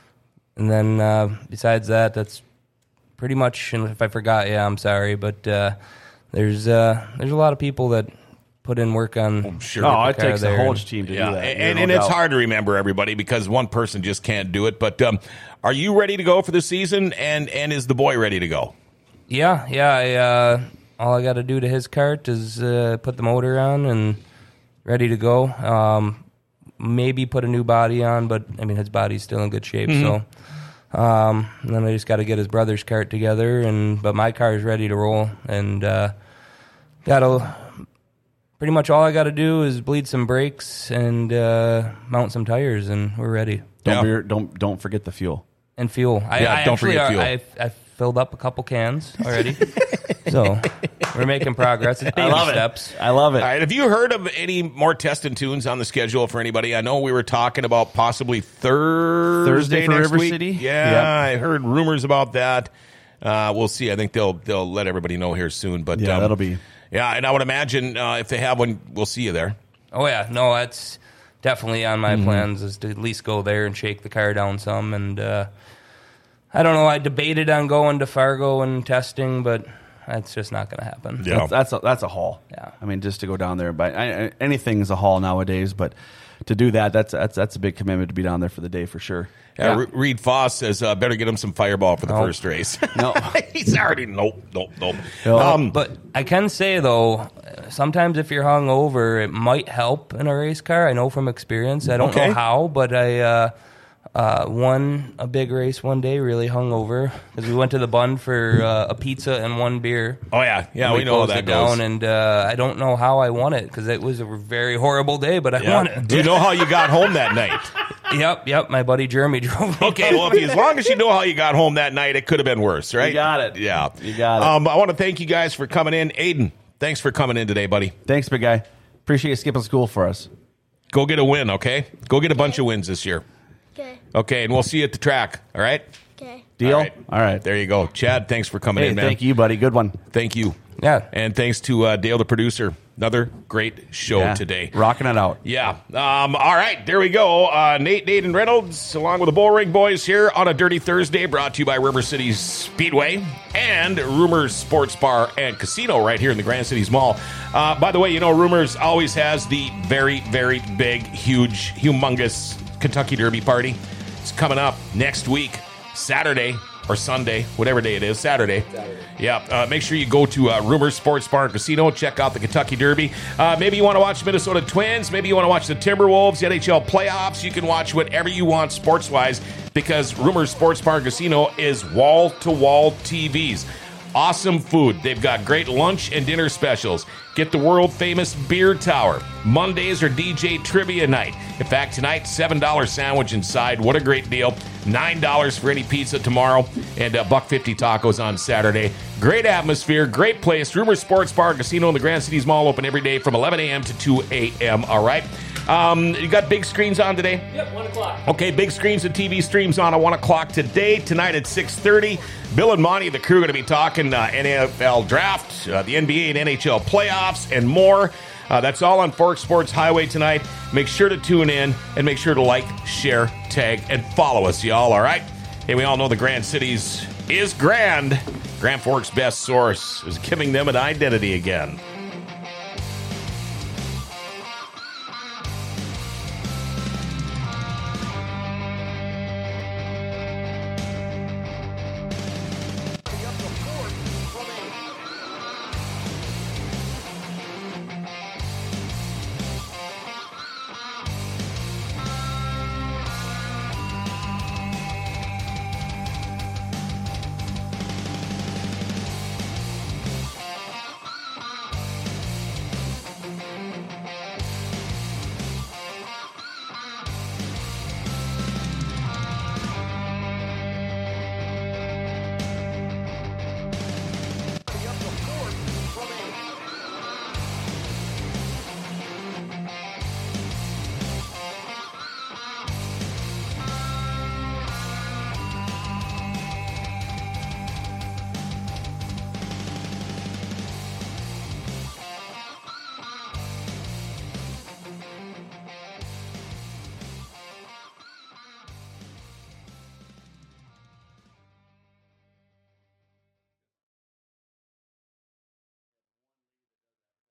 and then uh, besides that, that's pretty much. And if I forgot, yeah, I'm sorry, but uh, there's uh, there's a lot of people that put in work on. Sure. Oh, the it car takes there. a whole team to Yeah, do that. and, Yeah, and, no and it's doubt. hard to remember everybody because one person just can't do it. But um, are you ready to go for the season? And and is the boy ready to go? Yeah, yeah. I, uh, all I got to do to his cart is uh, put the motor on and ready to go. Um, maybe put a new body on, but I mean his body's still in good shape. So, um, and then I just got to get his brother's cart together, and but my car is ready to roll, and uh, got to. Pretty much all I got to do is bleed some brakes and uh, mount some tires, and we're ready. Don't Yeah. be, don't don't forget the fuel. And fuel. I, Yeah, I don't actually forget are, fuel. I, I filled up a couple cans already, so we're making progress. It's baby steps. I love it. All right. Have you heard of any more test and tunes on the schedule for anybody? I know we were talking about possibly Thursday, Thursday for next River week. City? Yeah, Yep. I heard rumors about that. Uh, we'll see. I think they'll they'll let everybody know here soon. But Yeah, um, that'll be- Yeah, and I would imagine uh, if they have one, we'll see you there. Oh yeah, no, that's definitely on Mm-hmm. my plans is to at least go there and shake the car down some. And uh, I don't know. I debated on going to Fargo and testing, but that's just not going to happen. Yeah. That's, that's a, that's a haul. Yeah. I mean, just to go down there, but I, I, anything's a haul nowadays. But to do that, that's that's that's a big commitment to be down there for the day for sure. Yeah, Re- Reed Foss says, uh, better get him some Fireball for the No. first race. No. He's already, nope, nope, nope. No. Um, But I can say though, sometimes if you're hung over, it might help in a race car. I know from experience. I don't Okay. know how, but I uh, uh, won a big race one day, really hungover, because we went to the Bund for uh, a pizza and one beer. oh, yeah, yeah, And we know how closed that it goes. down, and uh, I don't know how I won it because it was a very horrible day, but I Yeah. won it. Do you know how you got home that night? Yep, yep. My buddy Jeremy drove me. Okay, well, if you, as long as you know how you got home that night, it could have been worse, right? You got it. Yeah. You got it. Um, I want to thank you guys for coming in. Aiden, thanks for coming in today, buddy. Thanks, big guy. Appreciate you skipping school for us. Go get a win, okay? Go get a bunch of wins this year. Okay. Okay, and we'll see you at the track, all right? Okay. Deal. All right. All right. There you go. Chad, thanks for coming Hey, in, man. thank you, buddy. Good one. Thank you. Yeah. And thanks to uh, Dale, the producer. Another great show Yeah. today. Rocking it out. Yeah. Um, all right. There we go. Uh, Nate, Nate, and Reynolds, along with the Bullring Boys here on a Dirty Thursday, brought to you by River City Speedway and Rumors Sports Bar and Casino right here in the Grand Cities Mall. Uh, by the way, you know, Rumors always has the very, very big, huge, humongous Kentucky Derby party. It's coming up next week, Saturday or Sunday, whatever day it is, Saturday. Saturday. Yeah, uh, make sure you go to uh, Rumors Sports Bar and Casino. Check out the Kentucky Derby. Uh, maybe you want to watch Minnesota Twins. Maybe you want to watch the Timberwolves, the N H L playoffs. You can watch whatever you want sports-wise because Rumors Sports Bar and Casino is wall-to-wall T Vs. awesome food. They've got great lunch and dinner specials. Get the world-famous Beer Tower. Mondays are D J Trivia Night. In fact, tonight, seven dollars sandwich inside. What a great deal. nine dollars for any pizza tomorrow, and a buck fifty tacos on Saturday. Great atmosphere, great place. Rumor Sports Bar and Casino in the Grand Cities Mall, open every day from eleven a.m. to two a.m. All right. Um, you got big screens on today? Yep, one o'clock. Okay, big screens and T V streams on at one o'clock today. Tonight at six thirty, Bill and Monty, the crew, are going to be talking uh, N F L draft, uh, the N B A and N H L playoffs, and more. Uh, that's all on Fork Sports Highway tonight. Make sure to tune in and make sure to like, share, tag, and follow us, y'all, all right? Hey, we all know the Grand Cities is grand. Grand Forks' best source is giving them an identity again.